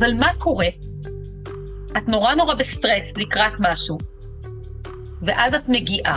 אבל מה קורה? את נורא בסטרס לקראת משהו, ואז את מגיעה,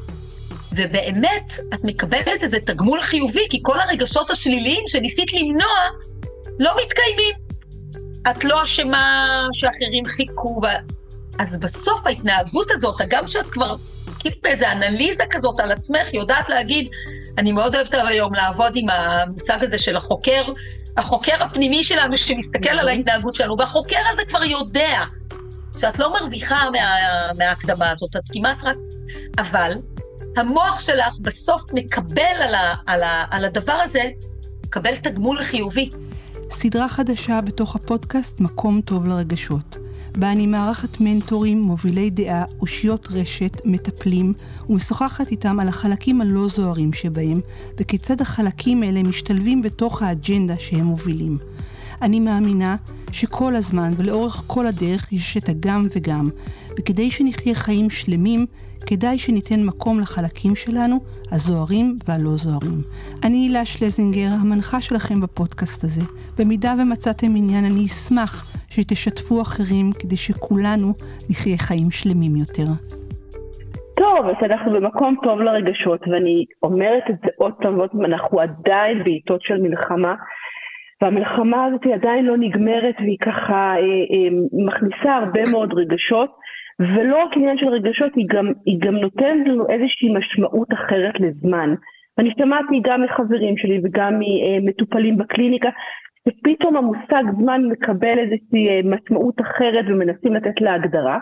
ובאמת את מקבלת איזה תגמול חיובי, כי כל הרגשות השליליים שניסית למנוע לא מתקיימים. את לא אשמה שאחרים חיכו, אז בסוף ההתנהגות הזאת, גם שאת כבר כאילו באיזה אנליזה כזאת על עצמך, יודעת להגיד, אני מאוד אוהבת היום לעבוד עם המושג הזה של החוקר הפנימי שלנו שמסתכל על ההתנהגות שלנו, והחוקר הזה כבר יודע שאת לא מרוויחה מההקדמה הזאת, את כמעט רק, אבל המוח שלך בסוף מקבל על הדבר הזה, מקבל תגמול חיובי. סדרה חדשה בתוך הפודקאסט מקום טוב לרגשות, בה אני מארחת מנטורים, מובילי דעה, אושיות רשת, מטפלים, ומשוחחת איתם על החלקים הלא זוהרים שבהם, וכיצד החלקים האלה משתלבים בתוך האג'נדה שהם מובילים. אני מאמינה שכל הזמן ולאורך כל הדרך יש את הגם וגם, וכדי שנחיה חיים שלמים, כדאי שניתן מקום לחלקים שלנו, הזוהרים והלא זוהרים. אני הילה שלזינגר, המנחה שלכם בפודקאסט הזה. במידה ומצאתם עניין, אני אשמח שתשתפו אחרים כדי שכולנו נחיה חיים שלמים יותר. טוב, אז אנחנו במקום טוב לרגשות, ואני אומרת את זה עוד פעם, אנחנו עדיין בעיתות של מלחמה, והמלחמה הזאת עדיין לא נגמרת, והיא ככה מכניסה הרבה מאוד רגשות, ולא רק עניין של רגשות, היא גם נותנת לנו איזושהי משמעות אחרת לזמן. אני שמעתי גם מחברים שלי וגם ממטופלים בקליניקה, שפתאום המושג זמן מקבל איזושהי משמעות אחרת ומנסים לתת לה הגדרה.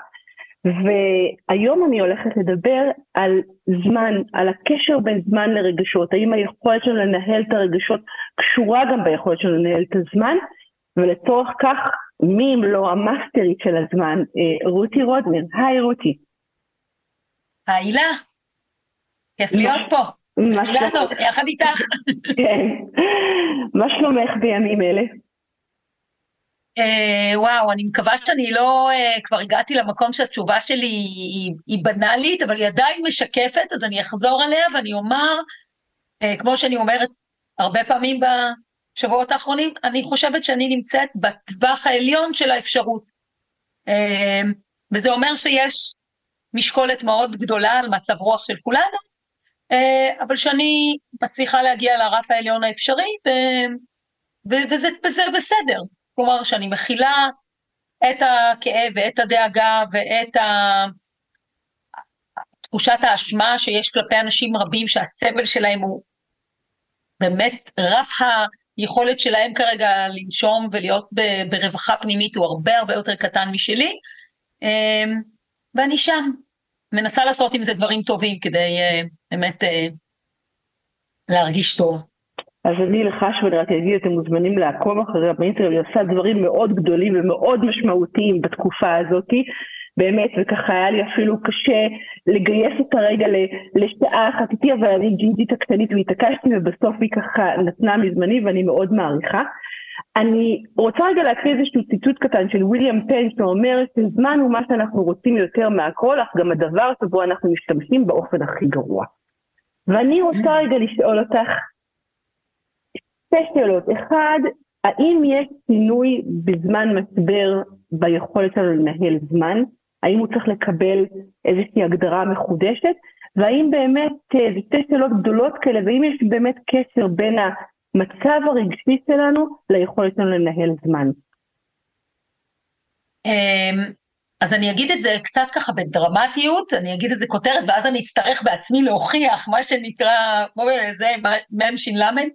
והיום אני הולכת לדבר על זמן, על הקשר בין זמן לרגשות, האם היכולת שלנו לנהל את הרגשות קשורה גם ביכולת שלנו לנהל את הזמן, ולצורך כך, מי אם לא המאסטרית של הזמן, רותי רודנר. היי רותי. הילה, כיף להיות פה. מה שלומך? יחד איתך. כן. מה שלומך בימים אלה? וואו, אני מקווה שאני לא, כבר הגעתי למקום שהתשובה שלי היא בנאלית, אבל היא עדיין משקפת, אז אני אחזור עליה ואני אומר, כמו שאני אומרת הרבה פעמים בשבועות האחרונים, אני חושבת שאני נמצאת בטווח העליון של האפשרות. וזה אומר שיש משקולת מאוד גדולה על מצב רוח של כולנו, אבל שאני מצליחה להגיע לרף העליון האפשרי, וזה בסדר. כלומר, שאני מכילה את הכאב ואת הדאגה ואת תחושת האשמה שיש כלפי אנשים רבים שהסבל שלהם הוא באמת רף היכולת שלהם כרגע לנשום ולהיות ברווחה פנימית הוא הרבה יותר קטן משלי, ואני שם מנסה לעשות עם זה דברים טובים כדי באמת להרגיש טוב. אז אני לך ואני אגיד, אתם מוזמנים לעקוב אחרי באינטרנט, היא עושה דברים מאוד גדולים ומאוד משמעותיים בתקופה הזאת, באמת, וככה היה לי אפילו קשה לגייס את הרגע לשעה אחת איתי, אבל אני ג'ינג'ית הקטנית והתעקשתי, ובסוף היא ככה נתנה מזמני, ואני מאוד מעריכה. אני רוצה רגע להקריא איזשהו ציטוט קטן של וויליאם פן, שאומר שזמן הוא מה שאנחנו רוצים יותר מהכל, אך גם הדבר שבו אנחנו משתמשים באופן הכי גרוע. ואני רוצה רגע לשאול אותך, שתי שאלות. אחד, האם יש שינוי בזמן משבר ביכולת שלנו לנהל זמן? האם הוא צריך לקבל איזושהי הגדרה מחודשת? והאם באמת, זה שתי שאלות גדולות כאלה, והאם יש באמת קשר בין המצב הרגשי שלנו ליכולת שלנו לנהל זמן? אז אני אגיד את זה קצת ככה בדרמטיות, אני אגיד את זה כותרת, ואז אני אצטרך בעצמי להוכיח מה שנקרא, כמו זה, מם שינלמן,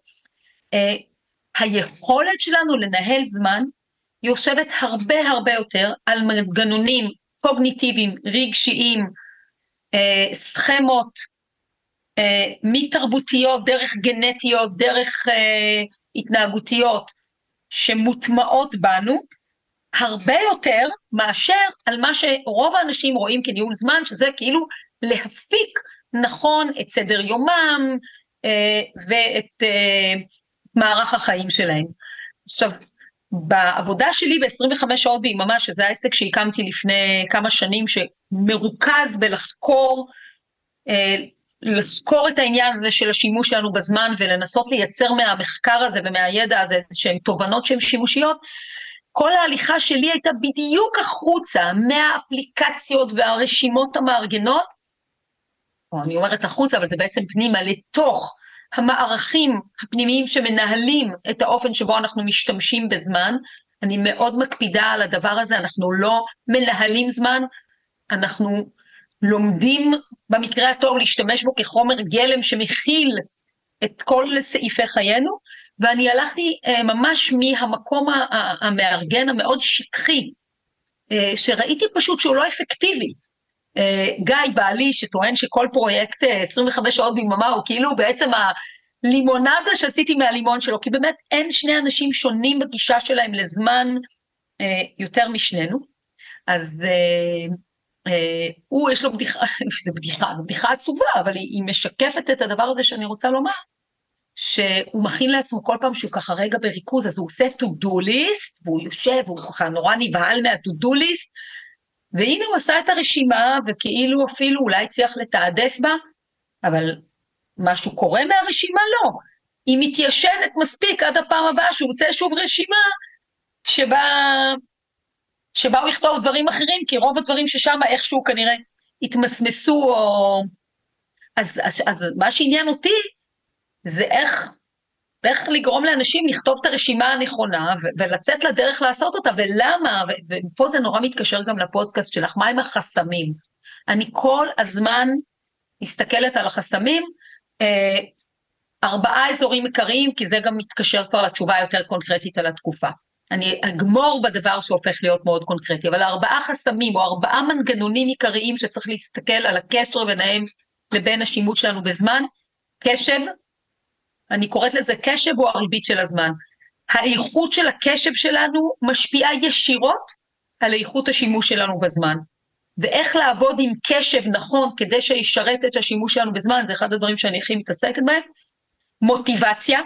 היכולת שלנו לנהל זמן היא יושבת הרבה יותר על מנגנונים קוגניטיביים, רגשיים, סכמות, מתרבותיות, דרך גנטיות, דרך התנהגותיות שמוטמעות בנו, הרבה יותר מאשר על מה שרוב האנשים רואים כניהול זמן, שזה כאילו להפיק נכון את סדר יומם ואת מערך החיים שלהם. עכשיו, בעבודה שלי ב-25 שעות ביממה, שזה העסק שהקמתי לפני כמה שנים, שמרוכז לחקור את העניין הזה של השימוש שלנו בזמן, ולנסות לייצר מהמחקר הזה ומהידע הזה, שהן תובנות שהן שימושיות, כל ההליכה שלי הייתה בדיוק החוצה, מהאפליקציות והרשימות המארגנות, או אני אומרת החוצה, אבל זה בעצם פנימה, לתוך המערכים הפנימיים שמנהלים את האופן שבו אנחנו משתמשים בזמן. אני מאוד מקפידה על הדבר הזה, אנחנו לא מנהלים זמן, אנחנו לומדים במקרה הטוב להשתמש בו כחומר גלם שמכיל את כל סעיפי חיינו, ואני הלכתי ממש מהמקום המארגן המאוד שטחי, שראיתי פשוט שהוא לא אפקטיבי. גיא בעלי שטוען שכל פרויקט 25 שעות ביממה הוא כאילו בעצם הלימונדה שעשיתי מהלימון שלו, כי באמת אין שני אנשים שונים בגישה שלהם לזמן יותר משנינו, אז הוא יש לו בדיחה, זו בדיחה עצובה, אבל היא משקפת את הדבר הזה שאני רוצה לומר, שהוא מכין לעצמו כל פעם שהוא ככה רגע בריכוז, אז הוא עושה to-do list, והוא יושב, והוא ככה נורא נבהל מה-to-do list, והנה הוא עשה את הרשימה, וכאילו אפילו אולי צריך לתעדף בה, אבל משהו קורה מהרשימה לא. היא מתיישנת מספיק עד הפעם הבאה, שהוא עושה שוב רשימה, שבה הוא יכתוב דברים אחרים, כי רוב הדברים ששם איכשהו כנראה התמסמסו, או... אז מה שעניין אותי, זה איך לגרום לאנשים לכתוב את הרשימה הנכונה, ולצאת לדרך לעשות אותה, ולמה, ופה זה נורא מתקשר גם לפודקאסט שלך, מה עם החסמים? אני כל הזמן מסתכלת על החסמים, 4 אזורים עיקריים, כי זה גם מתקשר כבר לתשובה יותר קונקרטית על התקופה. אני אגמור בדבר שהופך להיות מאוד קונקרטי, אבל 4 חסמים, או 4 מנגנונים עיקריים, שצריך להסתכל על הקשר ביניהם, לבין השימוש שלנו בזמן, קשב, אני קוראת לזה קשב הוא הריבית של הזמן. האיכות של הקשב שלנו משפיעה ישירות על איכות השימוש שלנו בזמן. ואיך לעבוד עם קשב נכון כדי שישרת את השימוש שלנו בזמן, זה אחד הדברים שאני הכי מתעסקת בהם. מוטיבציה.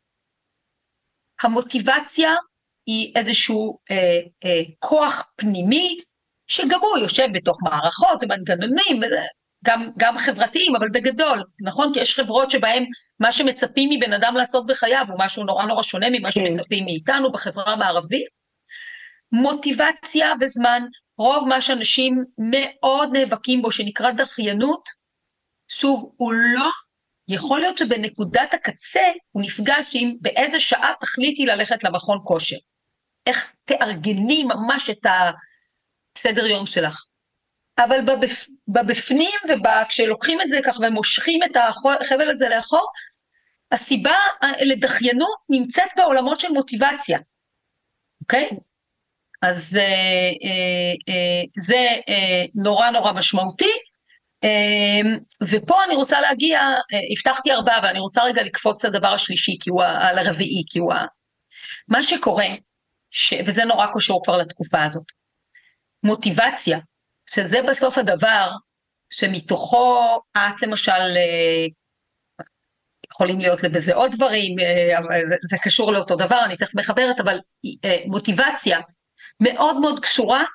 המוטיבציה היא איזשהו כוח פנימי, שגם הוא יושב בתוך מערכות ומנגנונים, גם חברתיים, אבל בגדול, נכון? כי יש חברות שבהן מה שמצפים מבן אדם לעשות בחייו, הוא משהו נורא נורא שונה ממה שמצפים מאיתנו בחברה המערבית. מוטיבציה וזמן, רוב מה שאנשים מאוד נאבקים בו, שנקרא דחיינות, שוב, הוא לא, יכול להיות שבנקודת הקצה, הוא נפגש עם באיזה שעה תחליטי ללכת למכון כושר. איך תארגני ממש את הסדר יום שלך. אבל בבפנים, וכשלוקחים את זה כך ומושכים את החבל הזה לאחור, הסיבה לדחיינות נמצאת בעולמות של מוטיבציה. אוקיי? אז זה נורא נורא משמעותי, ופה אני רוצה להגיע, הבטחתי 4, ואני רוצה רגע לקפוץ לדבר השלישי, על הרביעי, כי הוא מה שקורה, וזה נורא קשור כבר לתקופה הזאת, מוטיבציה, שזה בסוף הדבר שמתוכו את למשל, יכולים להיות בזה עוד דברים, זה קשור לאותו דבר, אני תכף מחברת, אבל מוטיבציה מאוד מאוד קשורה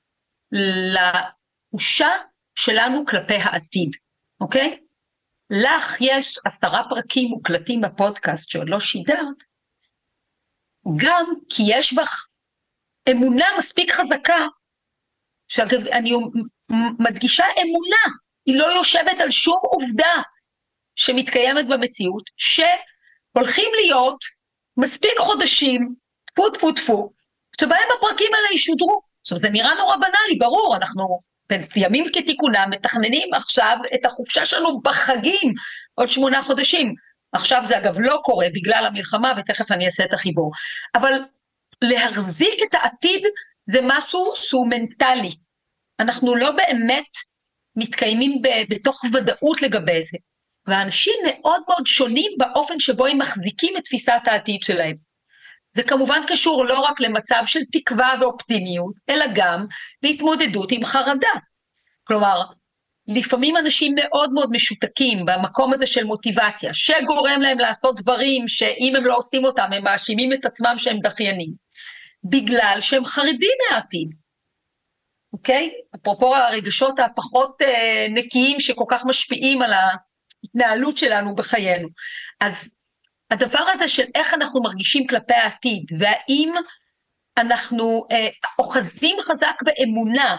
לתחושה שלנו כלפי העתיד, אוקיי? לך יש 10 פרקים מוקלטים בפודקאסט שעוד לא שידרת, גם כי יש בך אמונה מספיק חזקה, שאגב, אני מדגישה אמונה, היא לא יושבת על שום עובדה שמתקיימת במציאות, שהולכים להיות מספיק חודשים, טפו טפו טפו, שבהם הפרקים האלה ישודרו. עכשיו זה נראה נורא בנאלי, ברור, אנחנו בימים כתיקונם מתכננים עכשיו את החופשה שלנו בחגים, עוד 8 חודשים. עכשיו זה אגב לא קורה בגלל המלחמה, ותכף אני אעשה את החיבור. אבל להחזיק את העתיד זה משהו שהוא מנטלי. אנחנו לא באמת מתקיימים בתוך ודאות לגבי זה. והאנשים מאוד מאוד שונים באופן שבו הם מחזיקים את תפיסת העתיד שלהם. זה כמובן קשור לא רק למצב של תקווה ואופטימיות, אלא גם להתמודדות עם חרדה. כלומר, לפעמים אנשים מאוד מאוד משותקים במקום הזה של מוטיבציה, שגורם להם לעשות דברים שאם הם לא עושים אותם, הם מאשימים את עצמם שהם דחיינים, בגלל שהם חרדים מהעתיד. אוקיי? אפרופו הרגשות הפחות נקיים שכל כך משפיעים על ההתנהלות שלנו בחיינו. אז הדבר הזה של איך אנחנו מרגישים כלפי העתיד, והאם אנחנו אוחזים חזק באמונה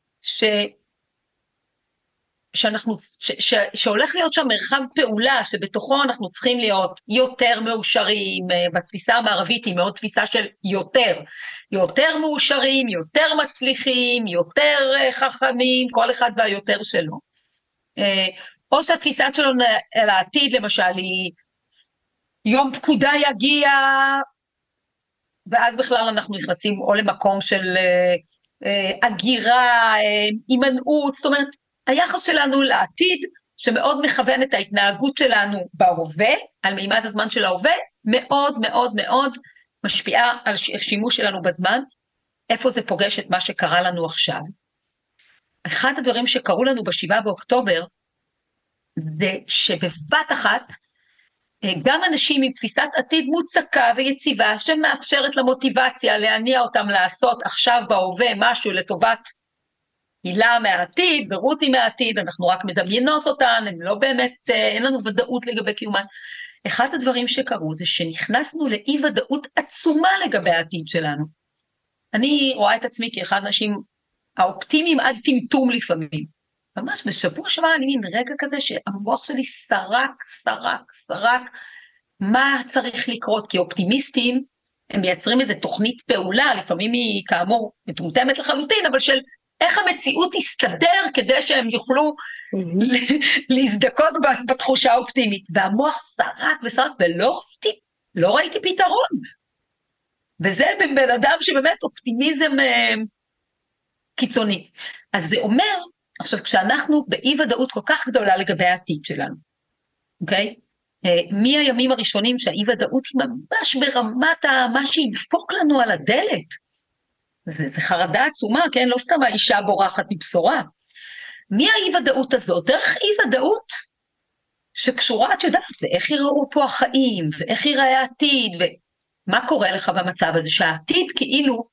שהולך להיות שם מרחב פעולה, שבתוכו אנחנו צריכים להיות יותר מאושרים, בתפיסה המערבית היא מאוד תפיסה של יותר מאושרים, יותר מצליחים, יותר חכמים, כל אחד והיותר שלו. או שהתפיסה שלנו על העתיד, למשל, היא יום פקודה יגיע, ואז בכלל אנחנו נכנסים או למקום של הגירה, הימנעות, זאת אומרת, היחס שלנו לעתיד, שמאוד מכוון את ההתנהגות שלנו בהווה, על מימד הזמן של ההווה, מאוד מאוד מאוד משפיעה על השימוש שלנו בזמן, איפה זה פוגש את מה שקרה לנו עכשיו. אחד הדברים שקרו לנו ב7 באוקטובר, זה שבבת אחת, גם אנשים עם תפיסת עתיד מוצקה ויציבה, שמאפשרת למוטיבציה להניע אותם לעשות עכשיו בהווה משהו לטובת הילה מהעתיד ורותי מהעתיד, אנחנו רק מדמיינות אותן, הם לא באמת, אין לנו ודאות לגבי קיומן. אחד הדברים שקרו זה שנכנסנו לאי ודאות עצומה לגבי העתיד שלנו. אני רואה את עצמי כאחד האנשים האופטימיים עד טמטום לפעמים. ממש בשבוע שעבר אני מין רגע כזה שהמוח שלי סרק, מה צריך לקרות? כי אופטימיסטים הם מייצרים איזו תוכנית פעולה, לפעמים היא כאמור מטומטמת לחלוטין, אבל של איך המציאות תסתדר כדי שהם יוכלו להזדכות בתחושה האופטימית. והמוח סרק ולא ראיתי פתרון. וזה בן אדם שבאמת אופטימיזם קיצוני. אז זה אומר, עכשיו כשאנחנו באי ודאות כל כך גדולה לגבי העתיד שלנו, אוקיי? מהימים הראשונים שהאי ודאות היא ממש ברמת מה שידפוק לנו על הדלת, זה חרדה עצומה, כן? לא סתם האישה בורחת מבשורה. מהאי ודאות הזאת, דרך אי ודאות שקשורה, את יודעת, ואיך יראו פה החיים, ואיך יראה העתיד, ומה קורה לך במצב הזה, שהעתיד כאילו,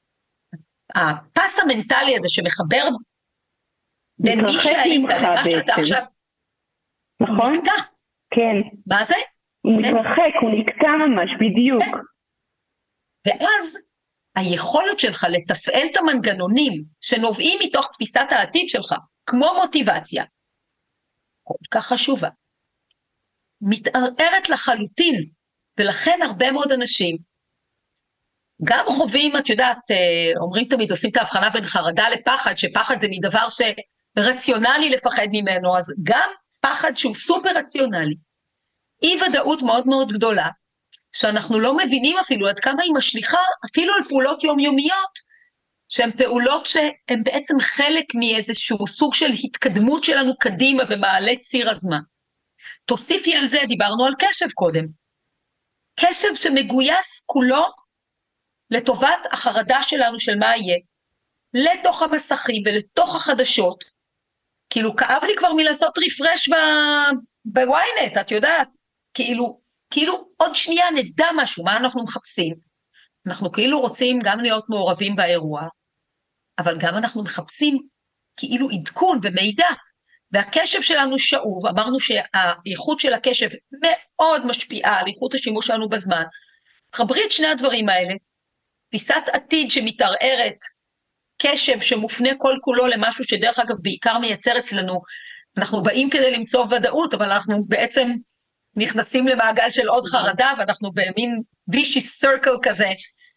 הפס המנטלי הזה שמחבר בין מי שהיית למה שאתה עכשיו, נכון? נקטע. כן. מה זה? הוא מתרחק, הוא נקטע ממש, בדיוק. ואז היכולת שלך לתפעל את המנגנונים שנובעים מתוך תפיסת העתיד שלך, כמו מוטיבציה, כל כך חשובה, מתערערת לחלוטין, ולכן הרבה מאוד אנשים, גם חווים, את יודעת, אומרים תמיד, עושים את ההבחנה בין חרדה לפחד, שפחד זה מדבר שרציונלי לפחד ממנו, אז גם פחד שהוא סופר רציונלי, אי ודאות מאוד מאוד גדולה, שאנחנו לא מבינים אפילו עד כמה היא משליחה, אפילו על פעולות יומיומיות, שהן פעולות שהן בעצם חלק מאיזשהו סוג של התקדמות שלנו קדימה ומעלה ציר הזמן. תוסיפי על זה, דיברנו על קשב קודם. קשב שמגויס כולו לטובת החרדה שלנו של מה יהיה, לתוך המסכים ולתוך החדשות, כאילו כאב לי כבר מלעשות רפרש בוויינט, את יודעת, כאילו עוד שנייה נדע משהו, מה אנחנו מחפשים. אנחנו כאילו רוצים גם להיות מעורבים באירוע, אבל גם אנחנו מחפשים כאילו עדכון ומידע, והקשב שלנו שאוב, אמרנו שהאיכות של הקשב מאוד משפיעה על איכות השימוש שלנו בזמן, תחברי את שני הדברים האלה, תפיסת עתיד שמתערערת, קשב שמופנה כל כולו למשהו שדרך אגב בעיקר מייצר אצלנו, אנחנו באים כדי למצוא ודאות, אבל אנחנו בעצם נכנסים למעגל של עוד חרדה, ואנחנו במין vicious circle כזה,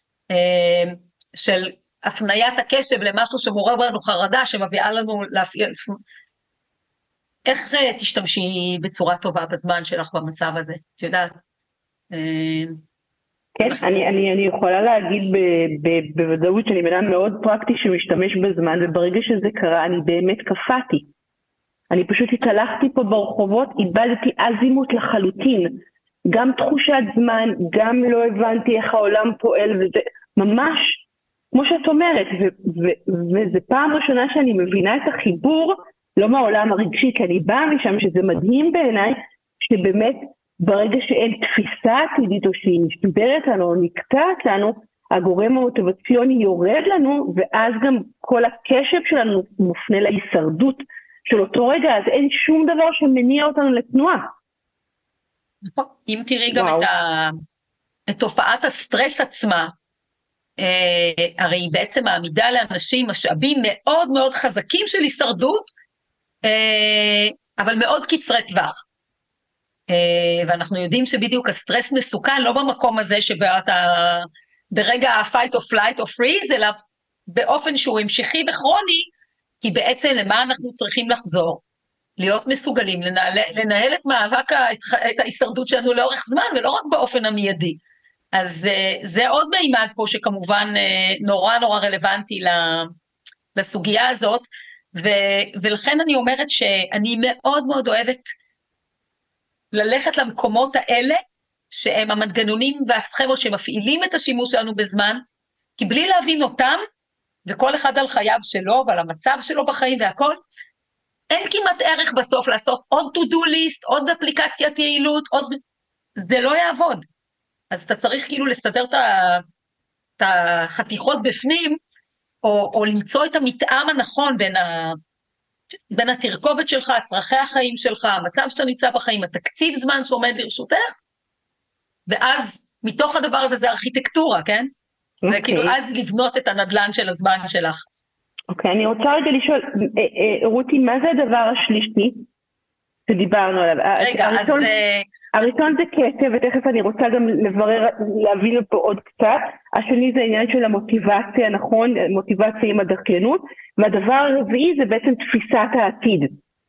של הפניית הקשב למשהו שמעורר בנו חרדה, שמביאה לנו להפעיל, איך תשתמשי בצורה טובה בזמן שלך במצב הזה, את יודעת? כן, אני יכולה להגיד בוודאות שאני בן אדם מאוד פרקטי שמשתמש בזמן, וברגע שזה קרה אני באמת קפאתי. אני פשוט התהלכתי פה ברחובות, איבדתי אזימות לחלוטין. גם תחושת זמן, גם לא הבנתי איך העולם פועל, וזה ממש, כמו שאת אומרת, וזה פעם ראשונה שאני מבינה את החיבור, לא מהעולם הרגשי, כי אני באה משם, שזה מדהים בעיניי, שבאמת ברגע שאין תפיסה עתידית, או שהיא משתברת לנו, או נקטעת לנו, הגורם המוטיבציוני יורד לנו, ואז גם כל הקשב שלנו מופנה להישרדות של אותו רגע, אז אין שום דבר שמניע אותנו לתנועה. נכון, אם תראי גם את תופעת הסטרס עצמה, הרי היא בעצם מעמידה לאנשים משאבים מאוד מאוד חזקים של הישרדות, אבל מאוד קצרי טווח. ואנחנו יודעים שבדיוק הסטרס מסוכן, לא במקום הזה שבו אתה ברגע ה-fight or flight or freeze, אלא באופן שהוא המשכי וכרוני, כי בעצם למה אנחנו צריכים לחזור? להיות מסוגלים לנהל את מאבק את ההישרדות שלנו לאורך זמן, ולא רק באופן המיידי. אז זה עוד מימד פה שכמובן נורא נורא רלוונטי לסוגיה הזאת, ולכן אני אומרת שאני מאוד מאוד אוהבת ללכת למקומות האלה, שהם המנגנונים והסכמות שמפעילים את השימוש שלנו בזמן, כי בלי להבין אותם, וכל אחד על חייו שלו ועל המצב שלו בחיים והכל, אין כמעט ערך בסוף לעשות עוד to-do list, עוד אפליקציית יעילות, זה לא יעבוד. אז אתה צריך כאילו לסדר את החתיכות בפנים, או למצוא את המתאם הנכון בין התרכובת שלך, צרכי החיים שלך, המצב שאתה נמצא בחיים, התקציב זמן שעומד לרשותך, ואז מתוך הדבר הזה זה ארכיטקטורה, כן? זה כאילו אז לבנות את הנדלן של הזמן שלך. אוקיי, אני רוצה רגע לשאול, רותי, מה זה הדבר השלישי שדיברנו עליו? רגע, אז... הראשון זה כסף, ותכף אני רוצה גם לברר, להבין פה עוד קצת. השני זה העניין של המוטיבציה, נכון? מוטיבציה עם הדחיינות. והדבר הרביעי זה בעצם תפיסת העתיד.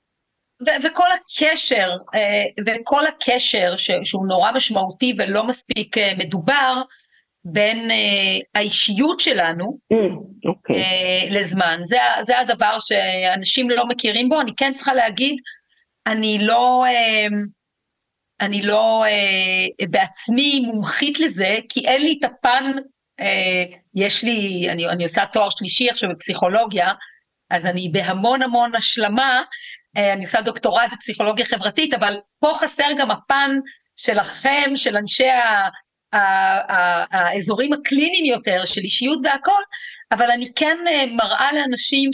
וכל הקשר שהוא נורא משמעותי ולא מספיק מדובר, בין האישיות שלנו לזמן. זה הדבר שאנשים לא מכירים בו. אני כן צריכה להגיד, אני לא בעצמי מומחית לזה, כי אין לי את הפן, אני עושה תואר שלישי עכשיו בפסיכולוגיה, אז אני בהמון המון השלמה, אני עושה דוקטורט בפסיכולוגיה חברתית, אבל פה חסר גם הפן שלכם, של אנשי האזורים הקליניים יותר, של אישיות והכל, אבל אני כן מראה לאנשים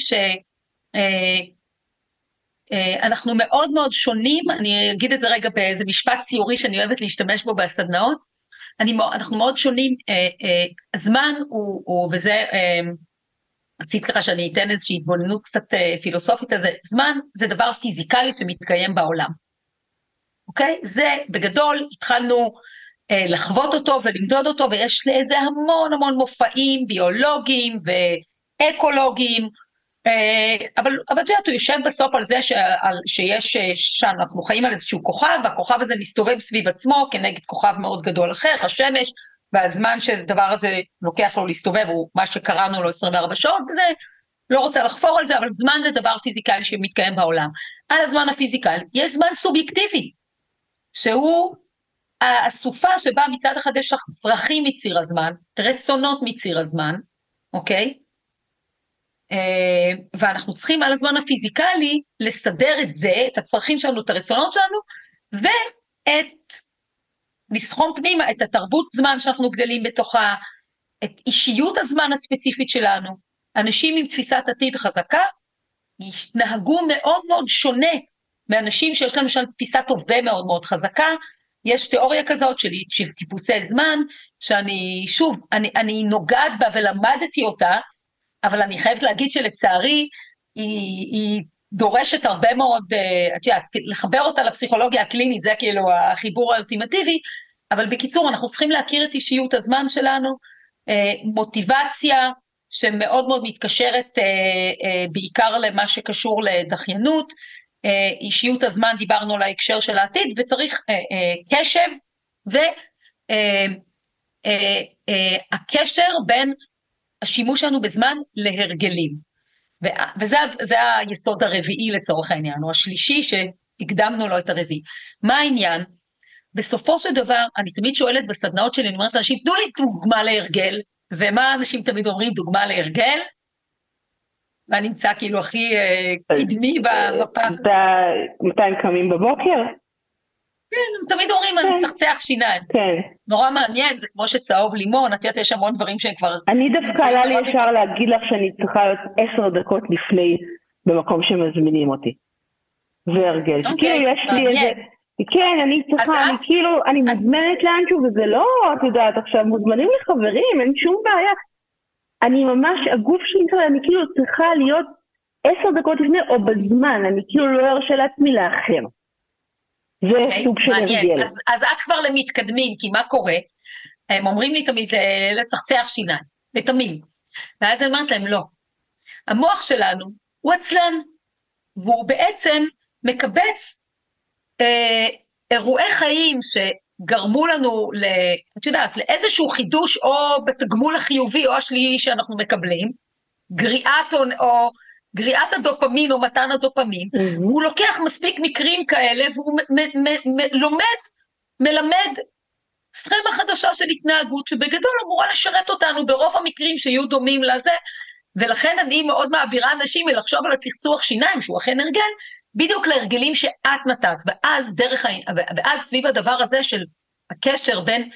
אנחנו מאוד מאוד שונים, אני אגיד את זה רגע באיזה משפט ציורי שאני אוהבת להשתמש בו בסדנאות, אנחנו מאוד שונים, הזמן הוא, וזה, רציתי לך שאני אתן איזושהי התבוננות קצת פילוסופית, אז זמן זה דבר פיזיקלי שמתקיים בעולם, אוקיי? זה בגדול התחלנו לחוות אותו ולמדוד אותו, ויש לזה המון המון מופעים ביולוגיים ואקולוגיים, אבל אתה יודע, הוא יושב בסוף על זה שאנחנו חיים על איזשהו כוכב, והכוכב הזה מסתובב סביב עצמו כנגד כוכב מאוד גדול אחר, השמש, והזמן שהדבר הזה לוקח לו להסתובב הוא מה שקראנו לו 24 שעות, וזה לא רוצה לחפור על זה, אבל זמן זה דבר פיזיקלי שמתקיים בעולם. על הזמן הפיזיקלי יש זמן סובייקטיבי, שהוא הסופה שבה מצד אחד יש צרכים מציר הזמן, רצונות מציר הזמן, אוקיי? ואנחנו צריכים על הזמן הפיזיקלי לסדר את זה, את הצרכים שלנו, את הרצונות שלנו, לסכום פנימה את התרבות זמן שאנחנו גדלים בתוכה, את אישיות הזמן הספציפית שלנו. אנשים עם תפיסת עתיד חזקה, יתנהגו מאוד מאוד שונה מאנשים שיש לנו שם תפיסת הווה מאוד מאוד חזקה. יש תיאוריה כזאת של טיפוסי זמן, שאני שוב, אני נוגעת בה ולמדתי אותה, אבל אני חייבת להגיד שלצערי, היא דורשת הרבה מאוד, לחבר אותה לפסיכולוגיה הקלינית, זה כאילו החיבור האולטימטיבי, אבל בקיצור, אנחנו צריכים להכיר את אישיות הזמן שלנו, מוטיבציה שמאוד מאוד מתקשרת בעיקר למה שקשור לדחיינות, אישיות הזמן דיברנו על ההקשר של העתיד, וצריך קשב, והקשר בין השימוש שלנו בזמן להרגלים, וזה היסוד הרביעי לצורך העניין, או השלישי שהקדמנו לו את הרביעי. מה העניין? בסופו של דבר, אני תמיד שואלת בסדנאות שלי, אני אומרת לאנשים, תנו לי דוגמה להרגל, ומה אנשים תמיד אומרים דוגמה להרגל? מה נמצא כאילו הכי קדמי במפה? מתי הם קמים בבוקר? כן, תמיד אומרים, אני צחצח שיניים. כן. נורא מעניין, זה כמו שצהוב לימון, את יודעת, יש המון דברים שהם כבר... אני דווקא עלה לי אפשר להגיד לך שאני צריכה להיות 10 דקות לפני במקום שמזמינים אותי. זה הרגל. כאילו יש לי איזה... כן, אני צריכה, אני כאילו, אני מזמנת לאנשהו, וזה לא, את יודעת, עכשיו מוזמנים לחברים, אין שום בעיה. אני ממש, הגוף שלי, אני כאילו צריכה להיות 10 דקות לפני או בזמן, אני כאילו לא ארשה לעצמי לאחר. זה סוג של הרגל. אז את כבר למתקדמים, כי מה קורה? הם אומרים לי תמיד לצחצח שיניים, לתמיד. ואז אני אומרת להם, לא. המוח שלנו הוא עצלן, והוא בעצם מקבץ אירועי חיים שגרמו לנו, את יודעת, לאיזשהו חידוש או בתגמול החיובי או השלילי שאנחנו מקבלים, גריעת הדופמין או מתן הדופמין, הוא לוקח מספיק מקרים כאלה והוא מלמד סכמה חדשה של התנהגות שבגדול אמורה לשרת אותנו ברוב המקרים שיהיו דומים לזה, ולכן אני מאוד מעבירה אנשים מלחשוב על הצחצוח שיניים שהוא אכן הרגל, בדיוק להרגלים שאת נתת, ואז סביב הדבר הזה של הקשר בין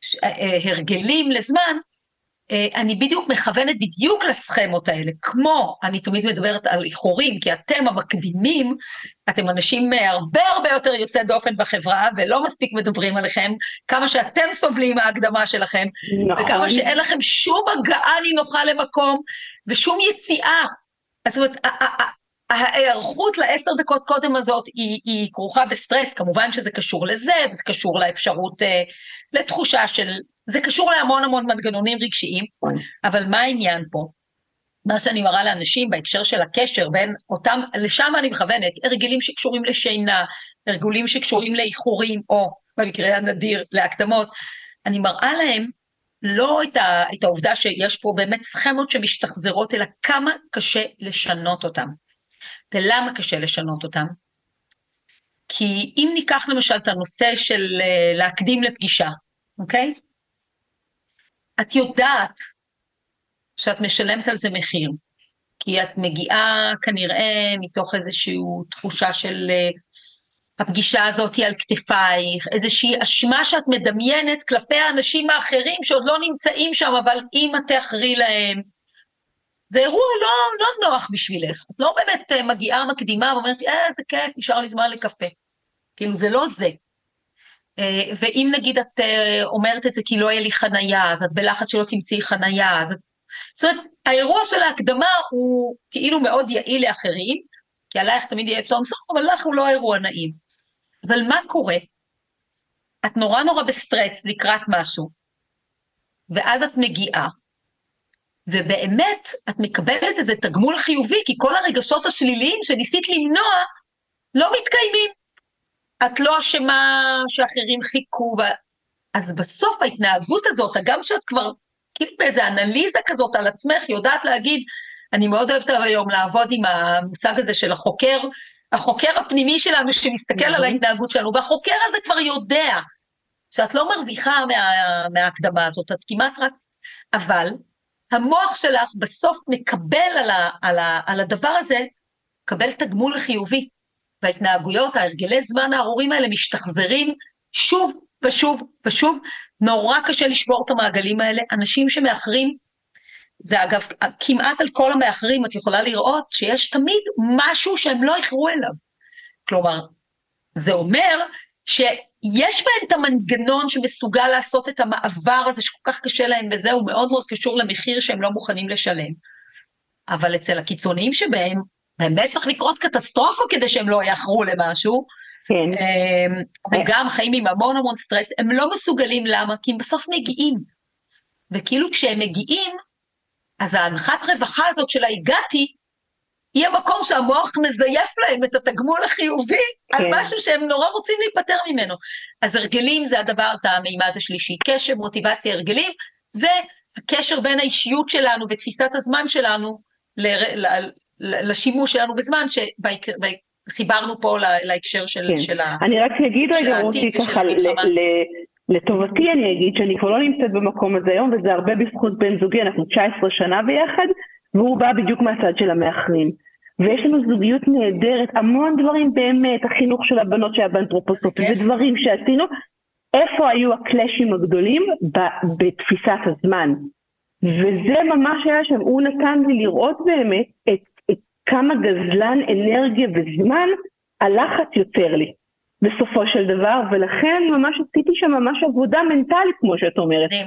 הרגלים לזמן, אני בדיוק מכוונת בדיוק לסכמות האלה, כמו אני תמיד מדברת על איחורים, כי אתם המקדימים, אתם אנשים הרבה יותר יוצא דופן בחברה, ולא מספיק מדברים עליכם, כמה שאתם סובלים מההקדמה שלכם, נכון. וכמה שאין לכם שום הגעה נינוחה למקום, ושום יציאה, זאת אומרת, ההיערכות ל10 דקות קודם הזאת היא כרוכה בסטרס, כמובן שזה קשור לזה, וזה קשור לאפשרות, לתחושה של, זה קשור להמון מנגנונים רגשיים, אבל מה העניין פה? מה שאני מראה לאנשים בהקשר של הקשר בין אותם, לשם אני מכוונת, הרגלים שקשורים לשינה, הרגלים שקשורים לאיחורים, או במקרה הנדיר להקדמות, אני מראה להם לא את העובדה שיש פה באמת סכמות שמשתחזרות, אלא כמה קשה לשנות אותם. ולמה קשה לשנות אותם? כי אם ניקח למשל את הנושא של להקדים לפגישה, אוקיי? את יודעת שאת משלמת על זה מחיר, כי את מגיעה כנראה מתוך איזושהי תחושה של הפגישה הזאת על כתפייך, איזושהי אשמה שאת מדמיינת כלפי האנשים האחרים שעוד לא נמצאים שם, אבל אם את תאחרי להם, זה אירוע לא נוח בשבילך, את לא באמת מגיעה מקדימה ואומרת, זה כיף, נשאר לי זמן לקפה, כאילו זה לא זה. ואם נגיד את אומרת את זה כי לא יהיה לי חנייה, אז את בלחץ שלא תמצאי חנייה, זאת אומרת, האירוע של ההקדמה הוא כאילו מאוד יעיל לאחרים, כי עלייך תמיד יהיה אפשר למסוך, אבל לך הוא לא אירוע נעים. אבל מה קורה? את נורא בסטרס לקראת משהו, ואז את מגיעה, ובאמת את מקבלת איזה תגמול חיובי, כי כל הרגשות השליליים שניסית למנוע, לא מתקיימים. את לא אשמה שאחרים חיכו, אז בסוף ההתנהגות הזאת, גם שאת כבר כאילו באיזה אנליזה כזאת על עצמך, יודעת להגיד, אני מאוד אוהבת היום לעבוד עם המושג הזה של החוקר הפנימי שלנו שמסתכל על ההתנהגות שלנו, והחוקר הזה כבר יודע שאת לא מרוויחה מההקדמה הזאת, את כמעט רק, אבל המוח שלך בסוף מקבל על הדבר הזה, מקבל תגמול חיובי, וההתנהגויות, ההרגלי זמן הארורים האלה משתחזרים שוב ושוב, נורא קשה לשבור את המעגלים האלה, אנשים שמאחרים, זה אגב, כמעט על כל המאחרים את יכולה לראות שיש תמיד משהו שהם לא יחרו אליו, כלומר, זה אומר שיש בהם את המנגנון שמסוגל לעשות את המעבר הזה שכל כך קשה להם, וזה הוא מאוד קשור למחיר שהם לא מוכנים לשלם, אבל אצל הקיצוניים שבהם, באמת צריך לקרות קטסטרופה כדי שהם לא יאחרו למשהו, כן. וגם חיים עם המון סטרס, הם לא מסוגלים למה? כי הם בסוף מגיעים, וכאילו כשהם מגיעים, אז ההנחת רווחה הזאת של ההגעתי, היא המקום שהמוח מזייף להם את התגמול החיובי, כן. על משהו שהם נורא רוצים להיפטר ממנו. אז הרגלים זה הדבר, זה המימד השלישי, קשר, מוטיבציה, הרגלים, והקשר בין האישיות שלנו ותפיסת הזמן שלנו, לשימוש שלנו בזמן, שחיברנו פה להקשר של ה... אני רק אגיד רגע, רותי, ככה, לטובתי אני אגיד שאני כבר לא נמצאת במקום הזה היום, וזה הרבה בזכות בן זוגי, אנחנו 19 שנה ביחד, והוא בא בדיוק מהצד של המאחרים. ויש לנו זוגיות נהדרת, המון דברים באמת, החינוך של הבנות שהיה באנתרופוסופי, ודברים שעשינו, איפה היו הקלאשים הגדולים? בתפיסת הזמן. וזה ממש היה שם, הוא נתן לי לראות באמת את כמה גזלן אנרגיה וזמן הלחץ יוצר לי, בסופו של דבר, ולכן ממש עשיתי שם ממש עבודה מנטלית, כמו שאת אומרת,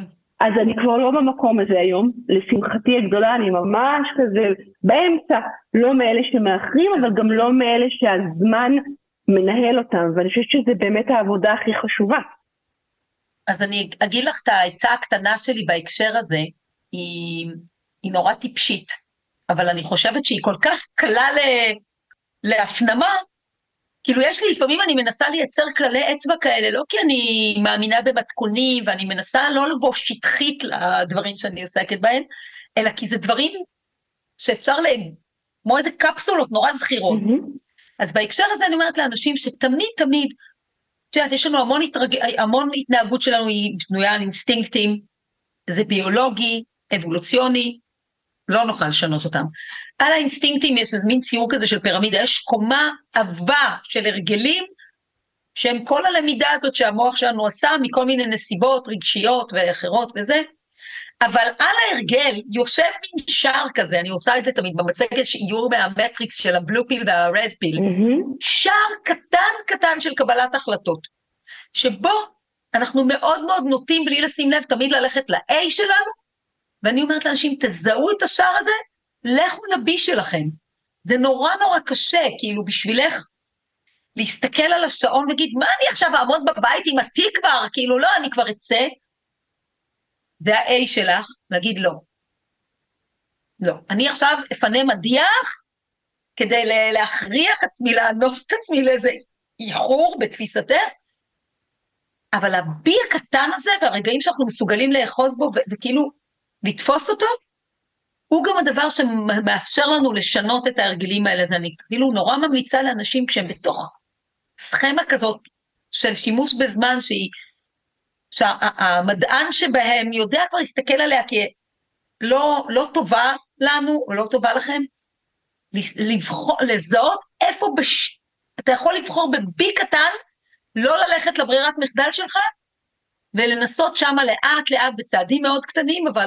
אז אני כבר לא במקום הזה היום, לשמחתי הגדולה, אני ממש כזה באמצע, לא מאלה שמאחרים, אבל גם לא מאלה שהזמן מנהל אותם, ואני חושבת שזה באמת העבודה הכי חשובה. אז אני אגיד לך את העצה הקטנה שלי בהקשר הזה, היא נורא טיפשית, אבל אני חושבת שהיא כל כך קלה להפנמה, כאילו יש לי, לפעמים אני מנסה לייצר כללי אצבע כאלה, לא כי אני מאמינה במתכונים, ואני מנסה לא לבוא שטחית לדברים שאני עוסקת בהם, אלא כי זה דברים שאפשר כמו איזה קפסולות נורא זכירות. אז בהקשר הזה אני אומרת לאנשים שתמיד, את יודעת, יש לנו המון התנהגות שלנו היא בנויה על אינסטינקטים, זה ביולוגי, אבולוציוני, לא נוכל לשנות אותם. על האינסטינקטים יש איזה מין ציור כזה של פירמידה, יש קומה עבה של הרגלים, שהם כל הלמידה הזאת שהמוח שלנו עשה, מכל מיני נסיבות רגשיות ואחרות וזה, אבל על ההרגל יושב מין שער כזה, אני עושה את זה תמיד במצגת שאיור מהמטריקס של הבלו פיל והרד פיל, שער קטן של קבלת החלטות, שבו אנחנו מאוד מאוד נוטים בלי לשים לב תמיד ללכת ל-A שלנו, ואני אומרת לאנשים, תזהו את השער הזה, לכו ל-B שלכם. זה נורא קשה, כאילו בשבילך להסתכל על השעון וגיד, מה אני עכשיו אעמוד בבית עם התיק כבר? כאילו לא, אני כבר אצא. זה ה-A שלך, להגיד לא. לא. אני עכשיו אפנה מדיח, כדי להכריח עצמי, לאנוס את עצמי לאיזה איחור בתפיסתך, אבל ה-B הקטן הזה, והרגעים שאנחנו מסוגלים לאחוז בו, וכאילו לתפוס אותו, הוא גם הדבר שמאפשר לנו לשנות את ההרגלים האלה. אז אני כאילו נורא ממליצה לאנשים, כשהם בתוך סכמה כזאת, של שימוש בזמן, שהמדען שבהם יודע כבר להסתכל עליה, כי לא טובה לנו, או לא טובה לכם, לזהות איפה אתה יכול לבחור בבי קטן, לא ללכת לברירת מחדל שלך, ולנסות שמה לאט בצעדים מאוד קטנים, אבל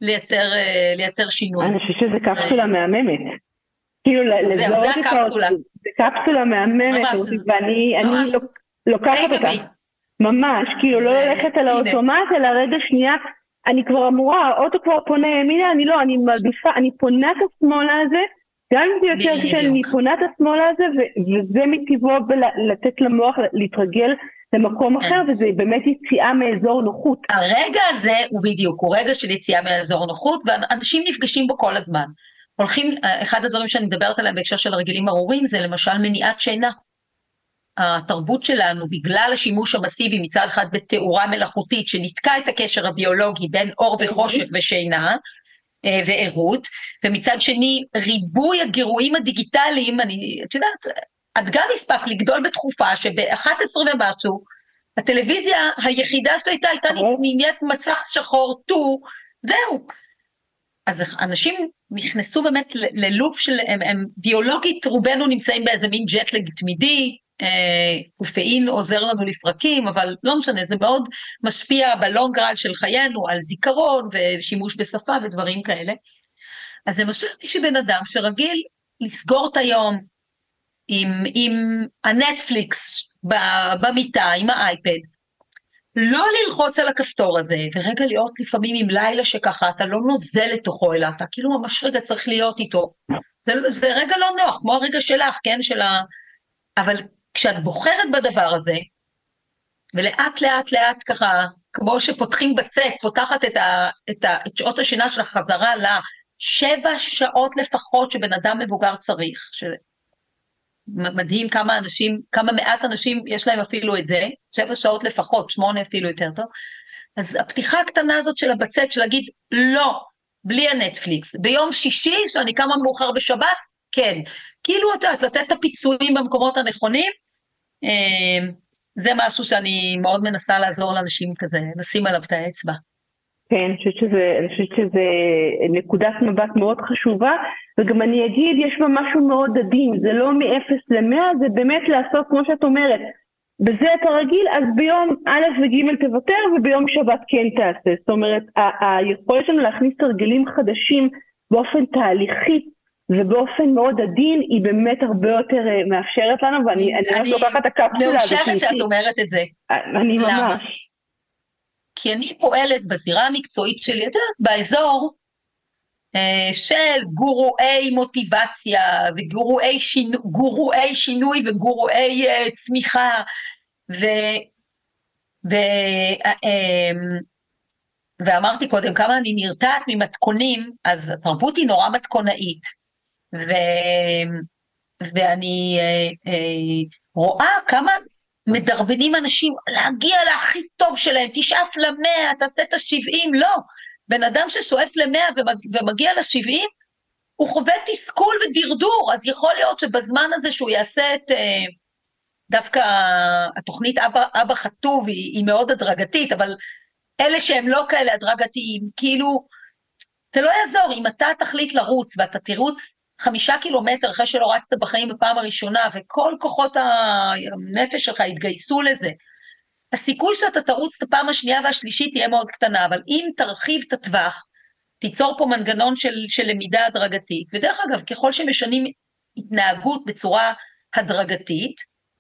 לייצר שינוי. אני חושבת שזה קפסולה מהממת. כאילו לזהות זה הקפסולה. זה קפסולה מהממת, ואני לוקחת אותה. ממש, כאילו לא ללכת על האוטומט, אלא רגע שנייה, אני כבר אמורה, האוטו כבר פונה ימינה, אני מעדיפה, אני פונה את השמאלה הזה, גם אם זה יותר קשה, אני פונה את השמאלה הזה, וזה מטבעו לתת למוח להתרגל למקום אחר, וזה באמת יציאה מאזור נוחות. הרגע הזה הוא בדיוק, הוא רגע של יציאה מאזור נוחות, ואנשים נפגשים בו כל הזמן. אחד הדברים שאני מדברת עליהם בהקשר של הרגלים ארורים, זה למשל מניעת שינה. התרבות שלנו, בגלל השימוש המסיבי מצד אחד בתאורה מלאכותית, שנתקע את הקשר הביולוגי בין אור וחושך ושינה, ועירות, ומצד שני ריבוי הגירויים הדיגיטליים, את יודעת, את גם הספק לגדול בתקופה שב-11 ומשהו, הטלוויזיה היחידה שהייתה נהיית מצח שחור, זהו. אז אנשים נכנסו באמת ללופ של, הם ביולוגית, רובנו נמצאים באיזה מין ג'טלג תמידי, קופאין עוזר לנו לפרקים, אבל לא משנה, זה מאוד משפיע בלונג רן של חיינו, על זיכרון ושימוש בשפה ודברים כאלה. אז זה משהו שבן אדם שרגיל לסגור את היום עם הנטפליקס במיטה, עם האייפד, לא ללחוץ על הכפתור הזה, ורגע להיות לפעמים עם לילה שככה, אתה לא נוזל לתוכו, אלא אתה כאילו ממש רגע צריך להיות איתו. זה רגע לא נוח, כמו הרגע שלך, כן, אבל כשאת בוחרת בדבר הזה, ולאט לאט ככה, כמו שפותחים בצק, פותחת את שעות השינה של החזרה ל7 שעות לפחות שבן אדם מבוגר צריך, מדהים כמה מעט אנשים יש להם אפילו את זה, 7 שעות לפחות, 8 אפילו יותר טוב, אז הפתיחה הקטנה הזאת של הבצק, של להגיד לא, בלי הנטפליקס, ביום שישי שאני קמה מאוחר בשבת, כן, כאילו לתת את הפיצויים במקומות הנכונים, זה משהו שאני מאוד מנסה לעזור לאנשים כזה, נשים עליו את האצבע. כן, אני חושבת שזה נקודת מבט מאוד חשובה, וגם אני אגיד, יש בה משהו מאוד עדין, זה לא מ-0 ל-100, זה באמת לעשות כמו שאת אומרת, בזה אתה רגיל, אז ביום א' וג' תוותר, וביום שבת כן תעשה, זאת אומרת, היכולת שלנו להכניס תרגלים חדשים באופן תהליכי, ובאופן מאוד עדין, היא באמת הרבה יותר מאפשרת לנו, ואני לוקחת את הקפסולה. מאושרת שאת אומרת את זה. אני ממש. כי אני פועלת בזירה המקצועית שלי, את יודעת, באזור של גורואי מוטיבציה, וגורואי שינוי, וגורואי צמיחה, ואמרתי קודם, כמה אני נרתעת ממתכונים, אז התרבות היא נורא מתכונאית, ואני רואה כמה מדרבנים אנשים להגיע להכי טוב שלהם, תשאף ל100, תעשה את ה70, לא. בן אדם ששואף ל100 ומגיע ל70, הוא חווה תסכול ודרדור, אז יכול להיות שבזמן הזה שהוא יעשה את, דווקא התוכנית אבא חטוב היא מאוד הדרגתית, אבל אלה שהם לא כאלה הדרגתיים, כאילו, זה לא יעזור, אם אתה תחליט לרוץ, ואתה תרוץ 5 קילומטר אחרי שלא רצת בחיים בפעם הראשונה, וכל כוחות הנפש שלך יתגייסו לזה, הסיכוי שאתה תרוץ את הפעם השנייה והשלישית תהיה מאוד קטנה, אבל אם תרחיב את הטווח, תיצור פה מנגנון של למידה הדרגתית, ודרך אגב, ככל שמשנים התנהגות בצורה הדרגתית,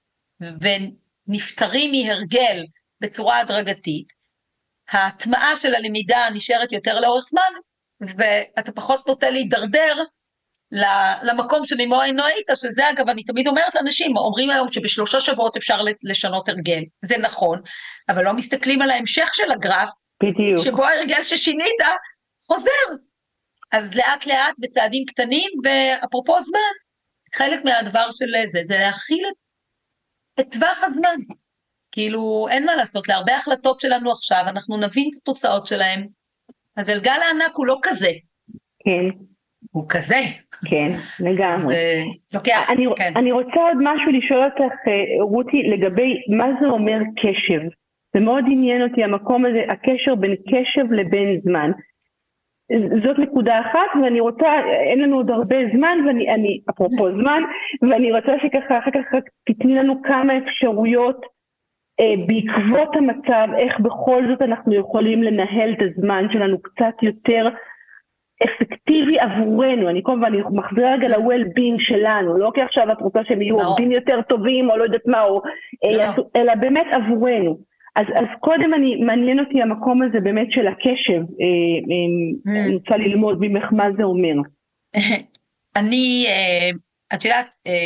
ונפטרים מהרגל בצורה הדרגתית, ההטמעה של הלמידה נשארת יותר לאורך זמן, ואתה פחות נוטה להידרדר למקום שממו אינו היית, שזה אגב, אני תמיד אומרת לאנשים, אומרים היום שב3 שבועות אפשר לשנות הרגל, זה נכון, אבל לא מסתכלים על ההמשך של הגרף, בדיוק. שבו הרגל ששינית חוזר, אז לאט לאט בצעדים קטנים, ואפרופו זמן, חלק מהדבר של זה להכיל את טווח הזמן, כאילו אין מה לעשות, להרבה החלטות שלנו עכשיו, אנחנו נבין את התוצאות שלהם, הגלגל הענק הוא לא כזה. כן. הוא כזה. כן, לגמרי. לוקח, כן. אני רוצה עוד משהו לשאול אותך, רותי, לגבי מה זה אומר קשב. זה מאוד עניין אותי המקום הזה, הקשר בין קשב לבין זמן. זאת נקודה אחת, ואני רוצה, אין לנו עוד הרבה זמן, ואני אפרופו זמן, ואני רוצה שככה, אחר כך תתני לנו כמה אפשרויות, בעקבות המצב, איך בכל זאת אנחנו יכולים לנהל את הזמן שלנו קצת יותר אפקטיבי עבורנו. אני כמובן מחזירה רגע ל-well-being שלנו, לא כי עכשיו את רוצה שהם יהיו עובדים יותר טובים, או לא יודעת מה, אלא באמת עבורנו. אז קודם מעניין אותי המקום הזה באמת של הקשב, אני רוצה ללמוד ממך מה זה אומר. את יודעת,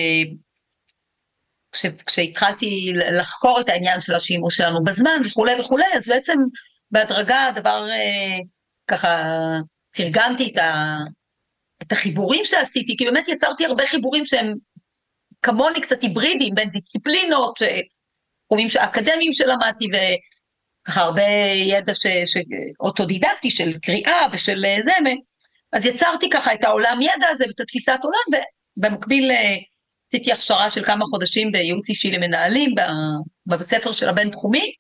כשהתחלתי לחקור את העניין של השימוש שלנו בזמן וכולי וכולי, אז בעצם בהדרגה הדבר ככה תרגמתי את החיבורים שעשיתי, כי באמת יצרתי הרבה חיבורים שהם כמוני קצת היברידים בין דיסציפלינות, תחומים אקדמיים שלמדתי, וככה הרבה ידע אוטודידקטי של קריאה ושל זה, אז יצרתי ככה את העולם ידע הזה ואת התפיסת עולם, ובמקביל עשיתי הכשרה של כמה חודשים בייעוץ אישי למנהלים, בבית ספר של הבן תחומי,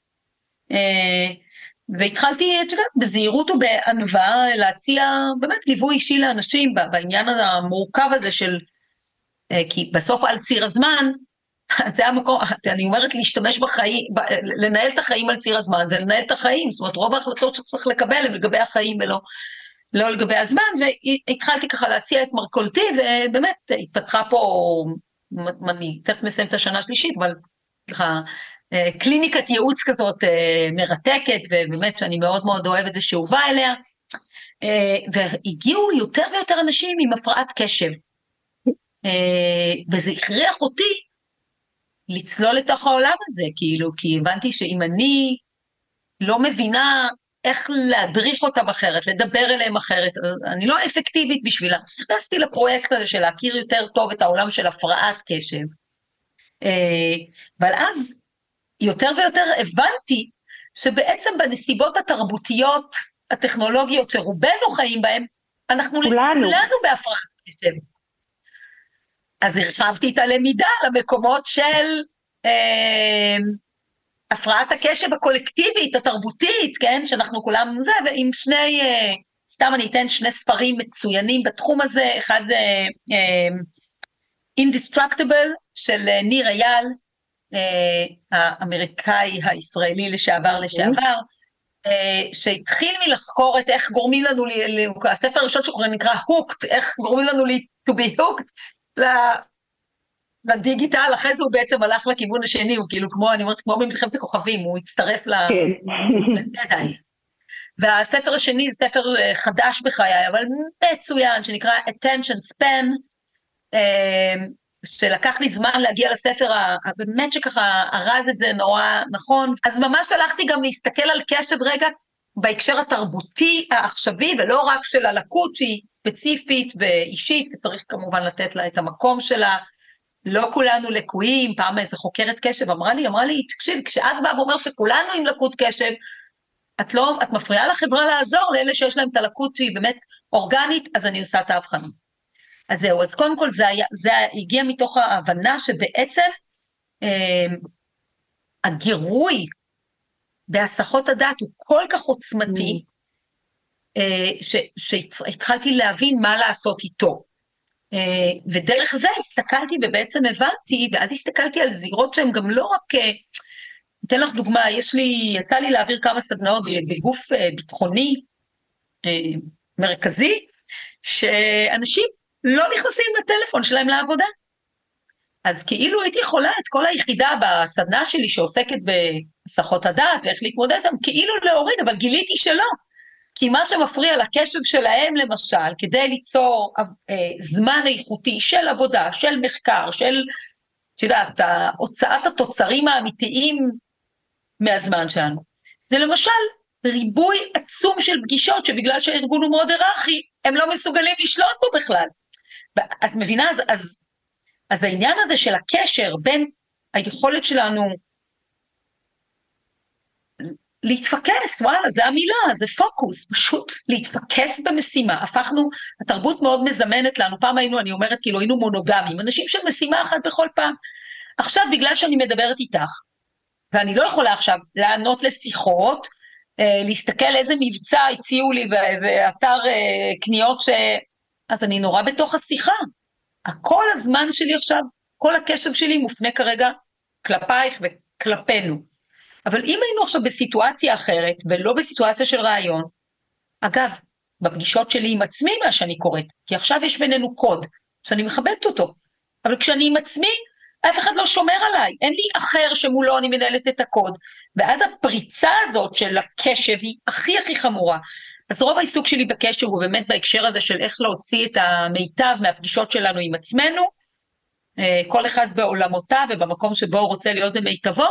והתחלתי בזהירות ובענווה להציע באמת ליווי אישי לאנשים בעניין המורכב הזה של, כי בסוף על ציר הזמן, זה המקום, אני אומרת להשתמש בחיים, לנהל את החיים על ציר הזמן, זה לנהל את החיים, זאת אומרת רוב ההחלטות שצריך לקבל הם לגבי החיים ולא לגבי הזמן, והתחלתי ככה להציע את מרכולתי, ובאמת התפתחה פה, אני תכף מסיים את השנה השלישית, אבל ככה, קליניקת ייעוץ כזאת מרתקת, ובאמת שאני מאוד מאוד אוהבת ושאובה אליה, והגיעו יותר ויותר אנשים עם הפרעת קשב, וזה הכריח אותי לצלול לתוך העולם הזה, כאילו, כי הבנתי שאם אני לא מבינה איך להדריך אותם אחרת, לדבר אליהם אחרת, אני לא אפקטיבית בשבילה. נכנסתי לפרויקט הזה של להכיר יותר טוב את העולם של הפרעת קשב, אבל אז יותר ויותר הבנתי שבעצם בנסיבות התרבותיות, הטכנולוגיות שרובנו חיים בהן, אנחנו כולנו בהפרעת קשב. אז הרחבתי את הלמידה למקומות של הפרעת הקשב הקולקטיבית, התרבותית, כן, שאנחנו כולם זה, ועם סתם אני אתן 2 ספרים מצוינים בתחום הזה, אחד זה Indestructible של ניר אייל, האמריקאי הישראלי לשעבר, שהתחיל מלחקור את איך גורמים לנו, הספר הראשון שקוראים נקרא Hooked, איך גורמים לנו to be hooked, לדיגיטל, אחרי זה הוא בעצם הלך לכיוון השני, הוא כאילו כמו, אני אומרת, כמו במלחמת הכוכבים, הוא הצטרף לדדייז. והספר השני זה ספר חדש בחיי, אבל מצוין, שנקרא attention span, שלקח לי זמן להגיע לספר, באמת שככה ארז את זה נורא נכון, אז ממש הלכתי גם להסתכל על קשב רגע, בהקשר התרבותי העכשווי, ולא רק של הלקות שהיא ספציפית ואישית, וצריך כמובן לתת לה את המקום שלה, לא כולנו לקויים, פעם איזה חוקרת קשב אמרה לי, תקשיב, כשאת באה ואומרת שכולנו עם לקות קשב, את מפריעה לחברה לעזור לאלה שיש להם את הלקות שהיא באמת אורגנית, אז אני עושה את ההבחנה. אז זהו, אז קודם כל זה הגיע מתוך ההבנה שבעצם הגירוי בהסחות הדעת הוא כל כך עוצמתי, שהתחלתי להבין מה לעשות איתו. ודרך זה הסתכלתי ובעצם הבנתי, ואז הסתכלתי על זירות שהן גם לא רק, אתן לך דוגמה, יצא לי להעביר כמה סדנאות בגוף ביטחוני מרכזי, שאנשים לא נכנסים בטלפון שלהם לעבודה. אז כאילו הייתי יכולה את כל היחידה בסדנה שלי שעוסקת בהסחות הדעת ואיך להתמודד איתם, כאילו להוריד, אבל גיליתי שלא. כי מה שמפריע לקשב שלהם למשל, כדי ליצור זמן איכותי של עבודה, של מחקר, של, יודעת, הוצאת התוצרים האמיתיים מהזמן שלנו. זה למשל ריבוי עצום של פגישות, שבגלל שהארגון הוא מאוד היררכי, הם לא מסוגלים לשלוט בו בכלל. אז מבינה, אז העניין הזה של הקשר בין היכולת שלנו להתפקס, וואלה, זה המילה, זה פוקוס, פשוט להתפקס במשימה. הפכנו, התרבות מאוד מזמנת לנו, פעם אני אומרת, כאילו היינו מונוגמים, אנשים של משימה אחת בכל פעם. עכשיו, בגלל שאני מדברת איתך, ואני לא יכולה עכשיו לענות לשיחות, להסתכל איזה מבצע הציעו לי באיזה אתר קניות אז אני נורא בתוך השיחה. כל הזמן שלי עכשיו, כל הקשב שלי מופנה כרגע כלפייך וכלפינו. אבל אם היינו עכשיו בסיטואציה אחרת, ולא בסיטואציה של רעיון, אגב, בפגישות שלי עם עצמי מה שאני קוראת, כי עכשיו יש בינינו קוד, שאני מכבדת אותו, אבל כשאני עם עצמי, אף אחד לא שומר עליי, אין לי אחר שמולו אני מנהלת את הקוד, ואז הפריצה הזאת של הקשב היא הכי הכי חמורה. אז רוב העיסוק שלי בקשב הוא באמת בהקשר הזה של איך להוציא את המיטב מהפגישות שלנו עם עצמנו, כל אחד בעולמותיו ובמקום שבו הוא רוצה להיות במיטבו,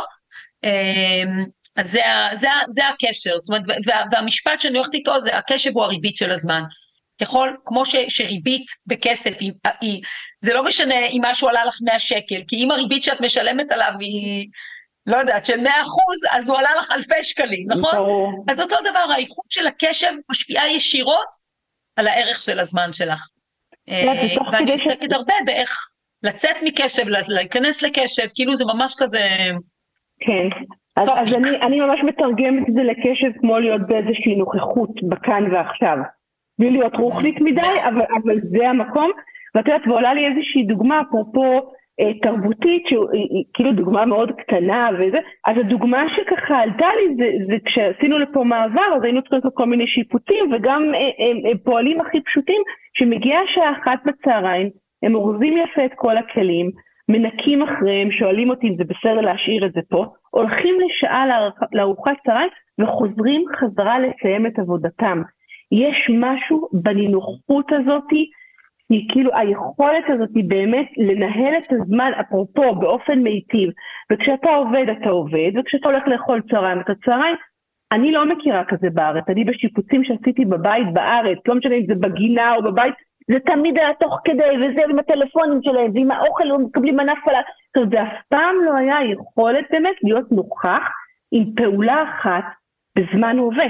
אז זה הקשר, זאת אומרת, והמשפט שאני הולכת איתו זה, הקשב הוא הריבית של הזמן. כמו שריבית בכסף, זה לא משנה אם משהו עלה לך 100 שקל, כי אם הריבית שאת משלמת עליו היא, לא יודעת, של 100%, אז הוא עלה לך אלפי שקלים, נכון? אז אותו דבר, האיכות של הקשב משפיעה ישירות על הערך של הזמן שלך. ואני עוסקת הרבה באיך לצאת מקשב, להיכנס לקשב, כאילו זה ממש כזה... כן, אז אני ממש מתרגמת את זה לקשב כמו להיות באיזושהי נוכחות בכאן ועכשיו. בלי להיות רוחנית מדי, אבל זה המקום, ואת יודעת, ועולה לי איזושהי דוגמה, אפרופו תרבותית, שהיא כאילו דוגמה מאוד קטנה וזה, אז הדוגמה שככה עלתה לי, זה כשעשינו לפה מעבר, אז היינו צריכים לעשות כל מיני שיפוצים, וגם פועלים הכי פשוטים, שמגיעה שעה 1 בצהריים, הם אורזים יפה את כל הכלים, מנקים אחריהם, שואלים אותי אם זה בסדר להשאיר את זה פה, הולכים לשעה לארוחת צהריים, וחוזרים חזרה לסיים את עבודתם. יש משהו בנינוחות הזאת, היא כאילו היכולת הזאת היא באמת לנהל את הזמן, אפרופו, באופן מיטיב, וכשאתה עובד, אתה עובד, וכשאתה הולך לאכול צהריים, אתה צהריים, אני לא מכירה כזה בארץ, אני בשיפוצים שעשיתי בבית בארץ, לא משנה אם זה בגינה או בבית, זה תמיד היה תוך כדי, וזה עם הטלפונים שלהם, ועם האוכל, הם מקבלים מנה פלאפל, זה אף פעם לא היה יכולת באמת להיות נוכח עם פעולה אחת בזמן הווה.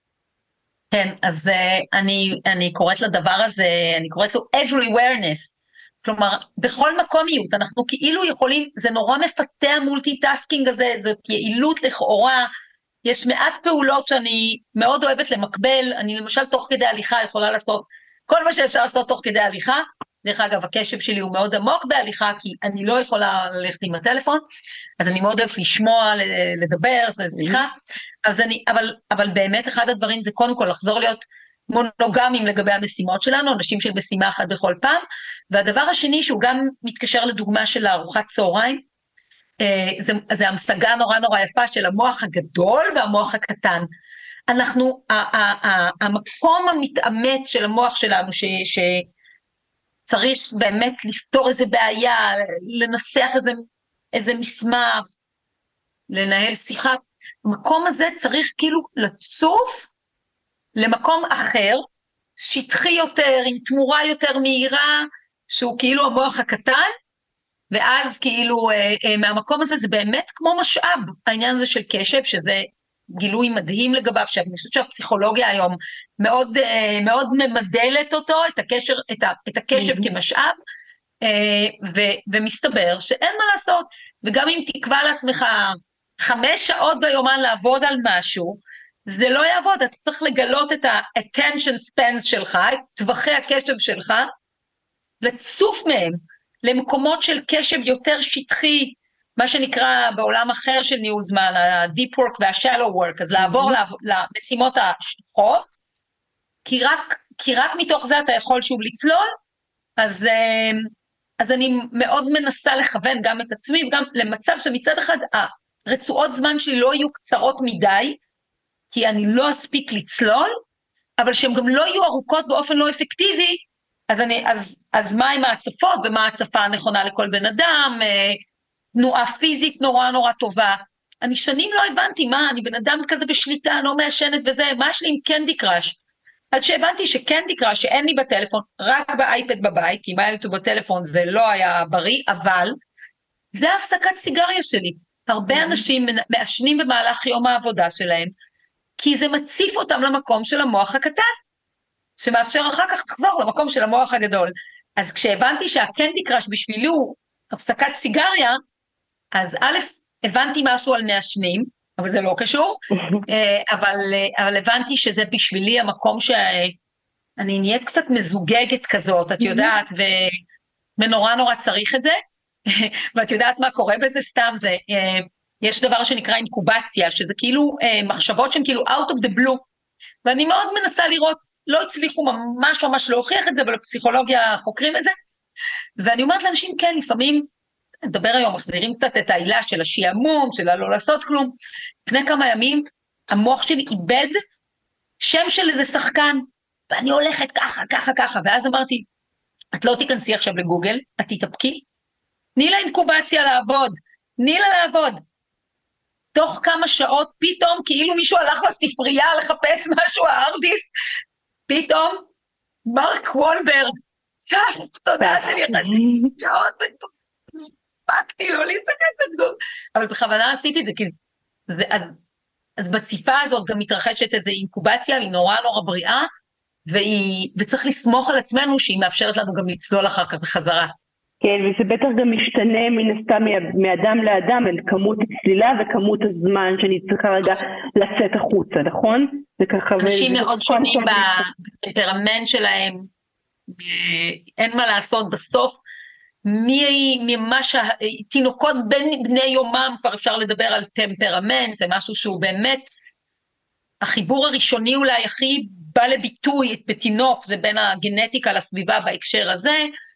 כן, אז אני קוראת לדבר הזה, אני קוראת לו everywhereness, כלומר, בכל מקומיות, אנחנו כאילו יכולים, זה נורא מפתה המולטיטאסקינג הזה, זאת יעילות לכאורה, יש מעט פעולות שאני מאוד אוהבת למקבל, אני למשל תוך כדי הליכה יכולה לעשות, כל מה שאפשר לעשות תוך כדי הליכה, דרך אגב, הקשב שלי הוא מאוד עמוק בהליכה, כי אני לא יכולה ללכת עם הטלפון, אז אני מאוד אוהבת לשמוע, לדבר, זה שיחה, אבל באמת אחד הדברים זה קודם כל לחזור להיות מונוגמים לגבי המשימות שלנו, אנשים של משימה אחת בכל פעם, והדבר השני שהוא גם מתקשר לדוגמה של ארוחת צהריים, זה המשגה נורא נורא יפה של המוח הגדול והמוח הקטן. אנחנו, המקום המתאמת של המוח שלנו, שצריך באמת לפתור איזה בעיה, לנסח איזה מסמך, לנהל שיחה, המקום הזה צריך כאילו לצוף למקום אחר, שטחי יותר, עם תמורה יותר מהירה, שהוא כאילו המוח הקטן, ואז כאילו מהמקום הזה זה באמת כמו משאב, העניין הזה של קשב, שזה גילוי מדהים לגביו, שאני חושבת שהפסיכולוגיה היום מאוד, מאוד ממדלת אותו, את הקשב כמשאב, ומסתבר שאין מה לעשות, וגם אם תקבע לעצמך 5 שעות ביומן לעבוד על משהו, זה לא יעבוד, אתה צריך לגלות את ה-attention spans שלך, את טווחי הקשב שלך, לצוף מהם, למקומות של קשב יותר שטחי, מה שנקרא בעולם אחר של ניהול זמן, ה-deep work וה-shallow work, אז לעבור למשימות השטחות, כי רק מתוך זה אתה יכול שוב לצלול, אז אני מאוד מנסה לכוון גם את עצמי, וגם למצב שמצד אחד, הרצועות זמן שלי לא יהיו קצרות מדי, כי אני לא אספיק לצלול, אבל שהן גם לא יהיו ארוכות באופן לא אפקטיבי, אז מה עם ההצפות, ומה ההצפה הנכונה לכל בן אדם, תנועה פיזית נורא נורא טובה. אני שנים לא הבנתי אני בן אדם כזה בשליטה, לא מעשנת וזה, מה יש לי עם קנדי קראש? עד שהבנתי שקנדי קראש, שאין לי בטלפון, רק באייפד בבית, כי אם היה לי אותו בטלפון זה לא היה בריא, אבל זה הפסקת סיגריה שלי. הרבה אנשים מעשנים במהלך יום העבודה שלהם, כי זה מציף אותם למקום של המוח הקטן, שמאפשר אחר כך לחזור למקום של המוח הגדול. אז כשהבנתי שהקנדי קראש בשבילי הוא הפסקת סיגריה, אז א', הבנתי משהו על מעשנים, אבל זה לא קשור, אבל הבנתי שזה בשבילי המקום שאני נהיה קצת מזוגגת כזאת, את יודעת, ונורא נורא צריך את זה, ואת יודעת מה קורה בזה סתם, יש דבר שנקרא אינקובציה, שזה כאילו מחשבות שהן כאילו out of the blue, ואני מאוד מנסה לראות, לא הצליחו ממש להוכיח את זה, אבל בפסיכולוגיה חוקרים את זה, ואני אומרת לאנשים, כן, לפעמים, נדבר היום, מחזירים קצת את העילה של השיעמום, של לא לעשות כלום, לפני כמה ימים, המוח שלי איבד שם של איזה שחקן, ואני הולכת ככה, ואז אמרתי, את לא תיכנסי עכשיו לגוגל, את תתאפקי, תני לה אינקובציה לעבוד, תני לה לעבוד, תוך כמה שעות, פתאום, כאילו מישהו הלך לספרייה לחפש משהו, הארדיס, פתאום, מרק וולברג, צף, תודה שלי, שעות, פקתי, לא להסתכל, אבל בכוונה עשיתי את זה, כי אז בציפה הזאת גם מתרחשת איזו אינקובציה, היא נורא נורא בריאה, וצריך לסמוך על עצמנו, שהיא מאפשרת לנו גם לצלול אחר כך בחזרה. כן, וזה בטח גם משתנה מן הסתם מאדם לאדם, על כמות הצלילה וכמות הזמן שאני צריכה רגע לצאת החוצה, נכון? אנשים מאוד שונים בטמפרמנט שלהם, אין מה לעשות בסוף, ממש תינוקות בני יומם, כבר אפשר לדבר על טמפרמנט, זה משהו שהוא באמת, החיבור הראשוני אולי הכי בא לביטוי בתינוק, זה בין הגנטיקה לסביבה בהקשר הזה,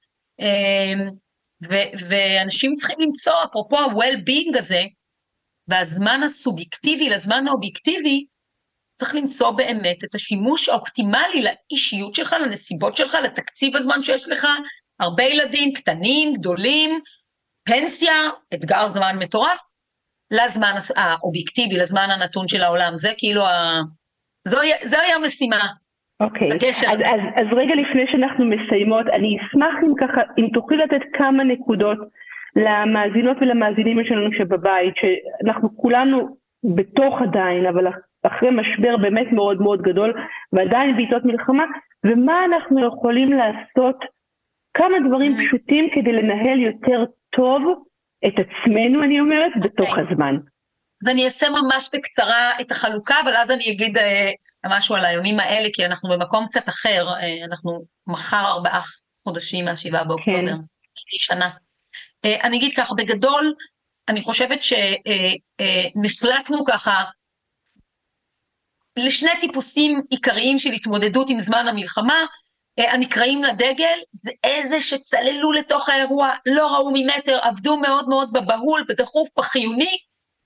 ואנשים צריכים למצוא, אפרופו ה-well-being הזה, והזמן הסובייקטיבי לזמן האובייקטיבי, צריך למצוא באמת את השימוש האופטימלי לאישיות שלך, לנסיבות שלך, לתקציב הזמן שיש לך, הרבה ילדים, קטנים, גדולים, פנסיה, אתגר זמן מטורף, לזמן האובייקטיבי, לזמן הנתון של העולם, זה כאילו, זו היה משימה. אוקיי, אז רגע לפני שאנחנו מסיימות, אני אשמח אם תוכלי לתת כמה נקודות למאזינות ולמאזינים שלנו שבבית, שאנחנו כולנו בתוך עדיין, אבל אחרי משבר באמת מאוד מאוד גדול, ועדיין בעיתות מלחמה, ומה אנחנו יכולים לעשות, כמה דברים פשוטים כדי לנהל יותר טוב את עצמנו, אני אומרת, בתוך הזמן. אז אני אעשה ממש בקצרה את החלוקה, אבל אז אני אגיד משהו על הימים האלה, כי אנחנו במקום קצת אחר, אנחנו מחר 4 חודשים מה7 באוקטובר, שנה. אני אגיד ככה, בגדול, אני חושבת שנחלקנו ככה, לשני טיפוסים עיקריים של התמודדות עם זמן המלחמה, הנקראים לדגל, זה איזה שצללו לתוך האירוע, לא ראו ממטר, עבדו מאוד מאוד בבהול, בדחוף, בחיוני,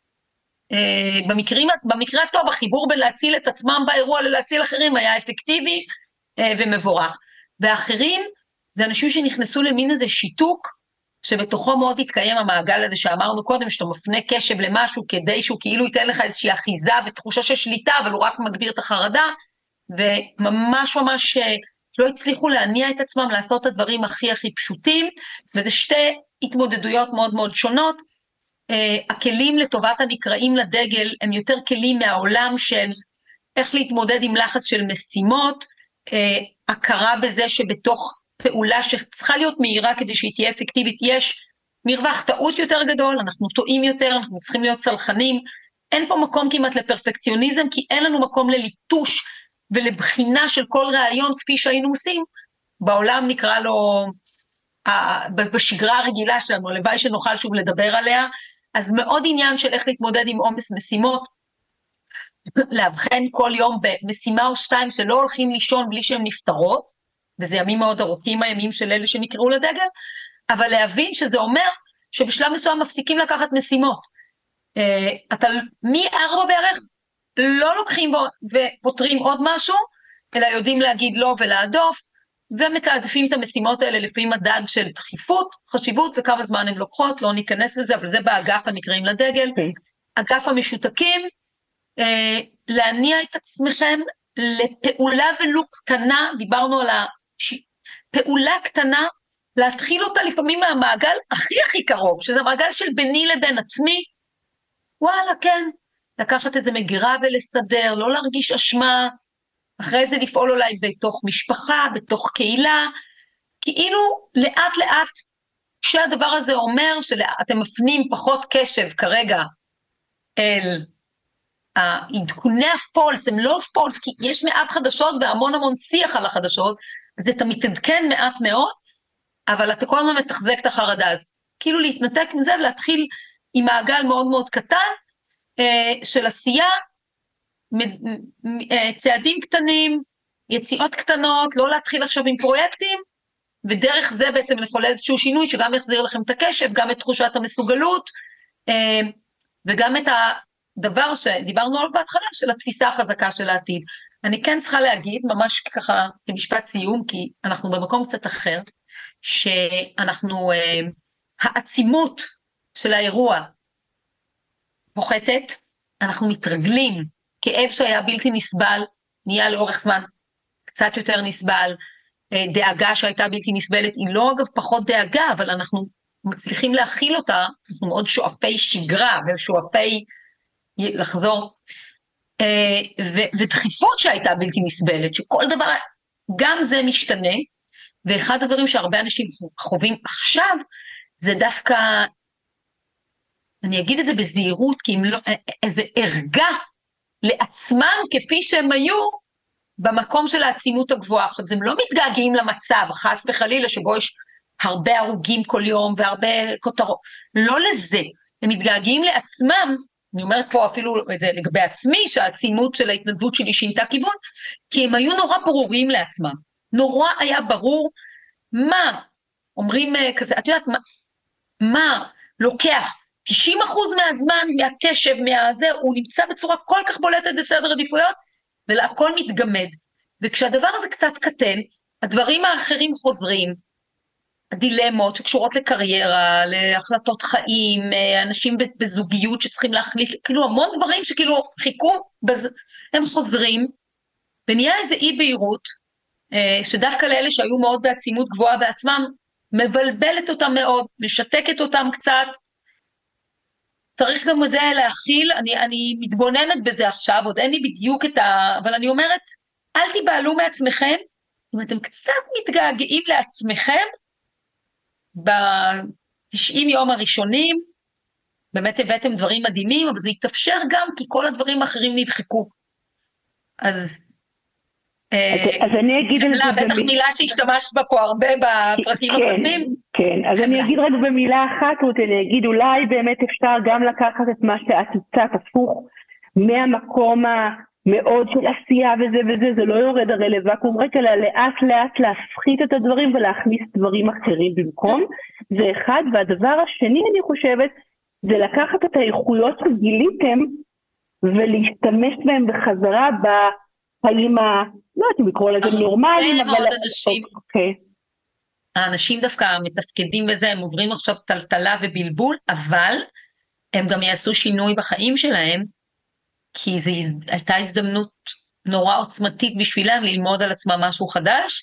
במקרה הטוב, החיבור בין להציל את עצמם באירוע ללהציל אחרים היה אפקטיבי ומבורך. והאחרים זה אנשים שנכנסו למין איזה שיתוק, שבתוכו מאוד התקיים המעגל הזה שאמרנו קודם, שאתה מפנה קשב למשהו כדי שהוא כאילו ייתן לך איזושהי אחיזה ותחושה של שליטה, אבל הוא רק מגביר את החרדה, וממש ממש לא הצליחו להניע את עצמם לעשות את הדברים הכי הכי פשוטים, וזה שתי התמודדויות מאוד מאוד שונות. הכלים לטובת הנקראים לדגל הם יותר כלים מהעולם של איך להתמודד עם לחץ של משימות, הכרה בזה שבתוך פעולה שצריכה להיות מהירה כדי שהיא תהיה אפקטיבית, יש מרווח טעות יותר גדול, אנחנו טועים יותר, אנחנו צריכים להיות סלחנים, אין פה מקום כמעט לפרפקציוניזם, כי אין לנו מקום לליטוש ולבחינה של כל רעיון כפי שהיינו עושים, בעולם נקרא לו, בשגרה הרגילה שלנו, הלוואי שנוכל שוב לדבר עליה, אז מאוד עניין של איך להתמודד עם עומס משימות, להבחן כל יום במשימה או שתיים שלא הולכים לישון בלי שהן נפטרות, וזה ימים מאוד ארוכים הימים של אלה שנקראו לדגל, אבל להבין שזה אומר שבשלב מסוים מפסיקים לקחת משימות. אתה מ-4 בערך לא לוקחים בו ופותרים עוד משהו, אלא יודעים להגיד לא ולהדוף, ומתעדפים את המשימות האלה לפי מדד של דחיפות, חשיבות וכמה זמן הן לוקחות, לא ניכנס לזה, אבל זה באגף הנקראים לדגל. אגף המשותקים, להניע את עצמכם לפעולה ולו קטנה, דיברנו על פעולה קטנה, להתחיל אותה לפעמים מהמעגל הכי קרוב, שזה מעגל של ביני לבין עצמי, וואלה כן, לקחת איזה מגירה ולסדר, לא להרגיש אשמה, אחרי זה לפעול אולי בתוך משפחה, בתוך קהילה, כאילו לאט לאט, כשהדבר הזה אומר שאתם מפנים פחות קשב כרגע אל העדכוני הפולס, הם לא פולס, כי יש מעט חדשות והמון שיח על החדשות, אז אתה מתעדכן מעט מאוד, אבל אתה כל הזמן מתחזק את החרדה, אז כאילו להתנתק מזה ולהתחיל עם מעגל מאוד מאוד קטן, של עשייה, צעדים קטנים, יציאות קטנות, לא להתחיל עכשיו עם פרויקטים, ודרך זה בעצם לחולל איזשהו שינוי, שגם יחזיר לכם את הקשב, גם את תחושת המסוגלות, וגם את הדבר שדיברנו עליו בהתחלה, של התפיסה החזקה של העתיד. אני כן צריכה להגיד, ממש ככה כמשפט סיום, כי אנחנו במקום קצת אחר, שאנחנו, העצימות של האירוע פוחתת, אנחנו מתרגלים, כאב שהיה בלתי נסבל, נהיה לאורך זמן קצת יותר נסבל, דאגה שהייתה בלתי נסבלת, היא לא אגב פחות דאגה, אבל אנחנו מצליחים להכיל אותה, אנחנו מאוד שואפי שגרה, ושואפי לחזור, ודחיפות שהייתה בלתי נסבלת, שכל דבר, גם זה משתנה, ואחד הדברים שהרבה אנשים חווים עכשיו, זה דווקא, אני אגיד את זה בזהירות, כי אם לא, איזה ערגה לעצמם כפי שהם היו, במקום של העצימות הגבוהה. עכשיו, הם לא מתגעגעים למצב, חס וחלילה, שבו יש הרבה הרוגים כל יום, והרבה כותרות, לא לזה, הם מתגעגעים לעצמם, אני אומרת פה אפילו את זה לגבי עצמי, שהעצימות של ההתנדבות שלי שינתה כיוון, כי הם היו נורא ברורים לעצמם, נורא היה ברור, מה, אומרים כזה, את יודעת, מה לוקח, 90% מהזמן, מהקשב, מהזה, הוא נמצא בצורה כל כך בולטת בסדר עדיפויות, והכל מתגמד. וכשהדבר הזה קצת קטן, הדברים האחרים חוזרים, הדילמות שקשורות לקריירה, להחלטות חיים, אנשים בזוגיות שצריכים להחליט, כאילו המון דברים שכאילו חיכו, הם חוזרים, ונהיה איזה אי בהירות, שדווקא לאלה שהיו מאוד בעצימות גבוהה בעצמם, מבלבלת אותם מאוד, משתקת אותם קצת, צריך גם את זה להכיל, אני מתבוננת בזה עכשיו, עוד אין לי בדיוק אבל אני אומרת, אל תיבהלו מעצמכם, אם אתם קצת מתגעגעים לעצמכם, ב-90 יום הראשונים, באמת הבאתם דברים מדהימים, אבל זה יתאפשר גם כי כל הדברים האחרים נדחקו. אז אני אגיד על זה בטח מילה שהשתמשת בה פה הרבה בפרקים הקודמים. כן, אז אני אגיד רק במילה אחת, אני אגיד אולי באמת אפשר גם לקחת את מה שאת קצת הפוך, מהמקום מאוד של עשייה וזה, זה לא יורד הרי לוואקום ריק, אלא לאט לאט להפחית את הדברים ולהכניס דברים אחרים במקום. זה אחד, והדבר השני אני חושבת, זה לקחת את האיכויות שגיליתם, ולהשתמש בהם בחזרה בחיים לא יודעת אם לקרוא לזה נורמליים, אבל... האנשים דווקא מתפקדים בזה, הם עוברים עכשיו טלטלה ובלבול, אבל הם גם יעשו שינוי בחיים שלהם, כי זו הייתה הזדמנות נורא עוצמתית בשבילם ללמוד על עצמם משהו חדש.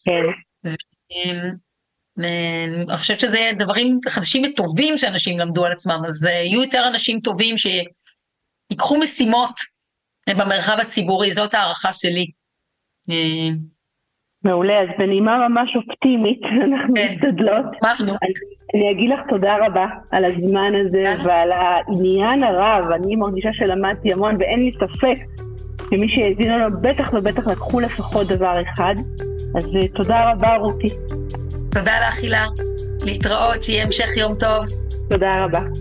אני חושבת שזה דברים חדשים וטובים שאנשים למדו על עצמם, אז יהיו יותר אנשים טובים שיקחו משימות במרחב הציבורי, זאת הערכה שלי. מעולה, אז בנימה ממש אופטימית, אנחנו משתדלות. אני אגיד לך תודה רבה על הזמן הזה ועל העניין הרב, אני מרגישה שלמדתי המון ואין לי ספק שמי שהזין לנו בטח ובטח לקחו לפחות דבר אחד, אז תודה רבה רותי. תודה לך הילה, להתראות, שיהיה המשך יום טוב. תודה רבה.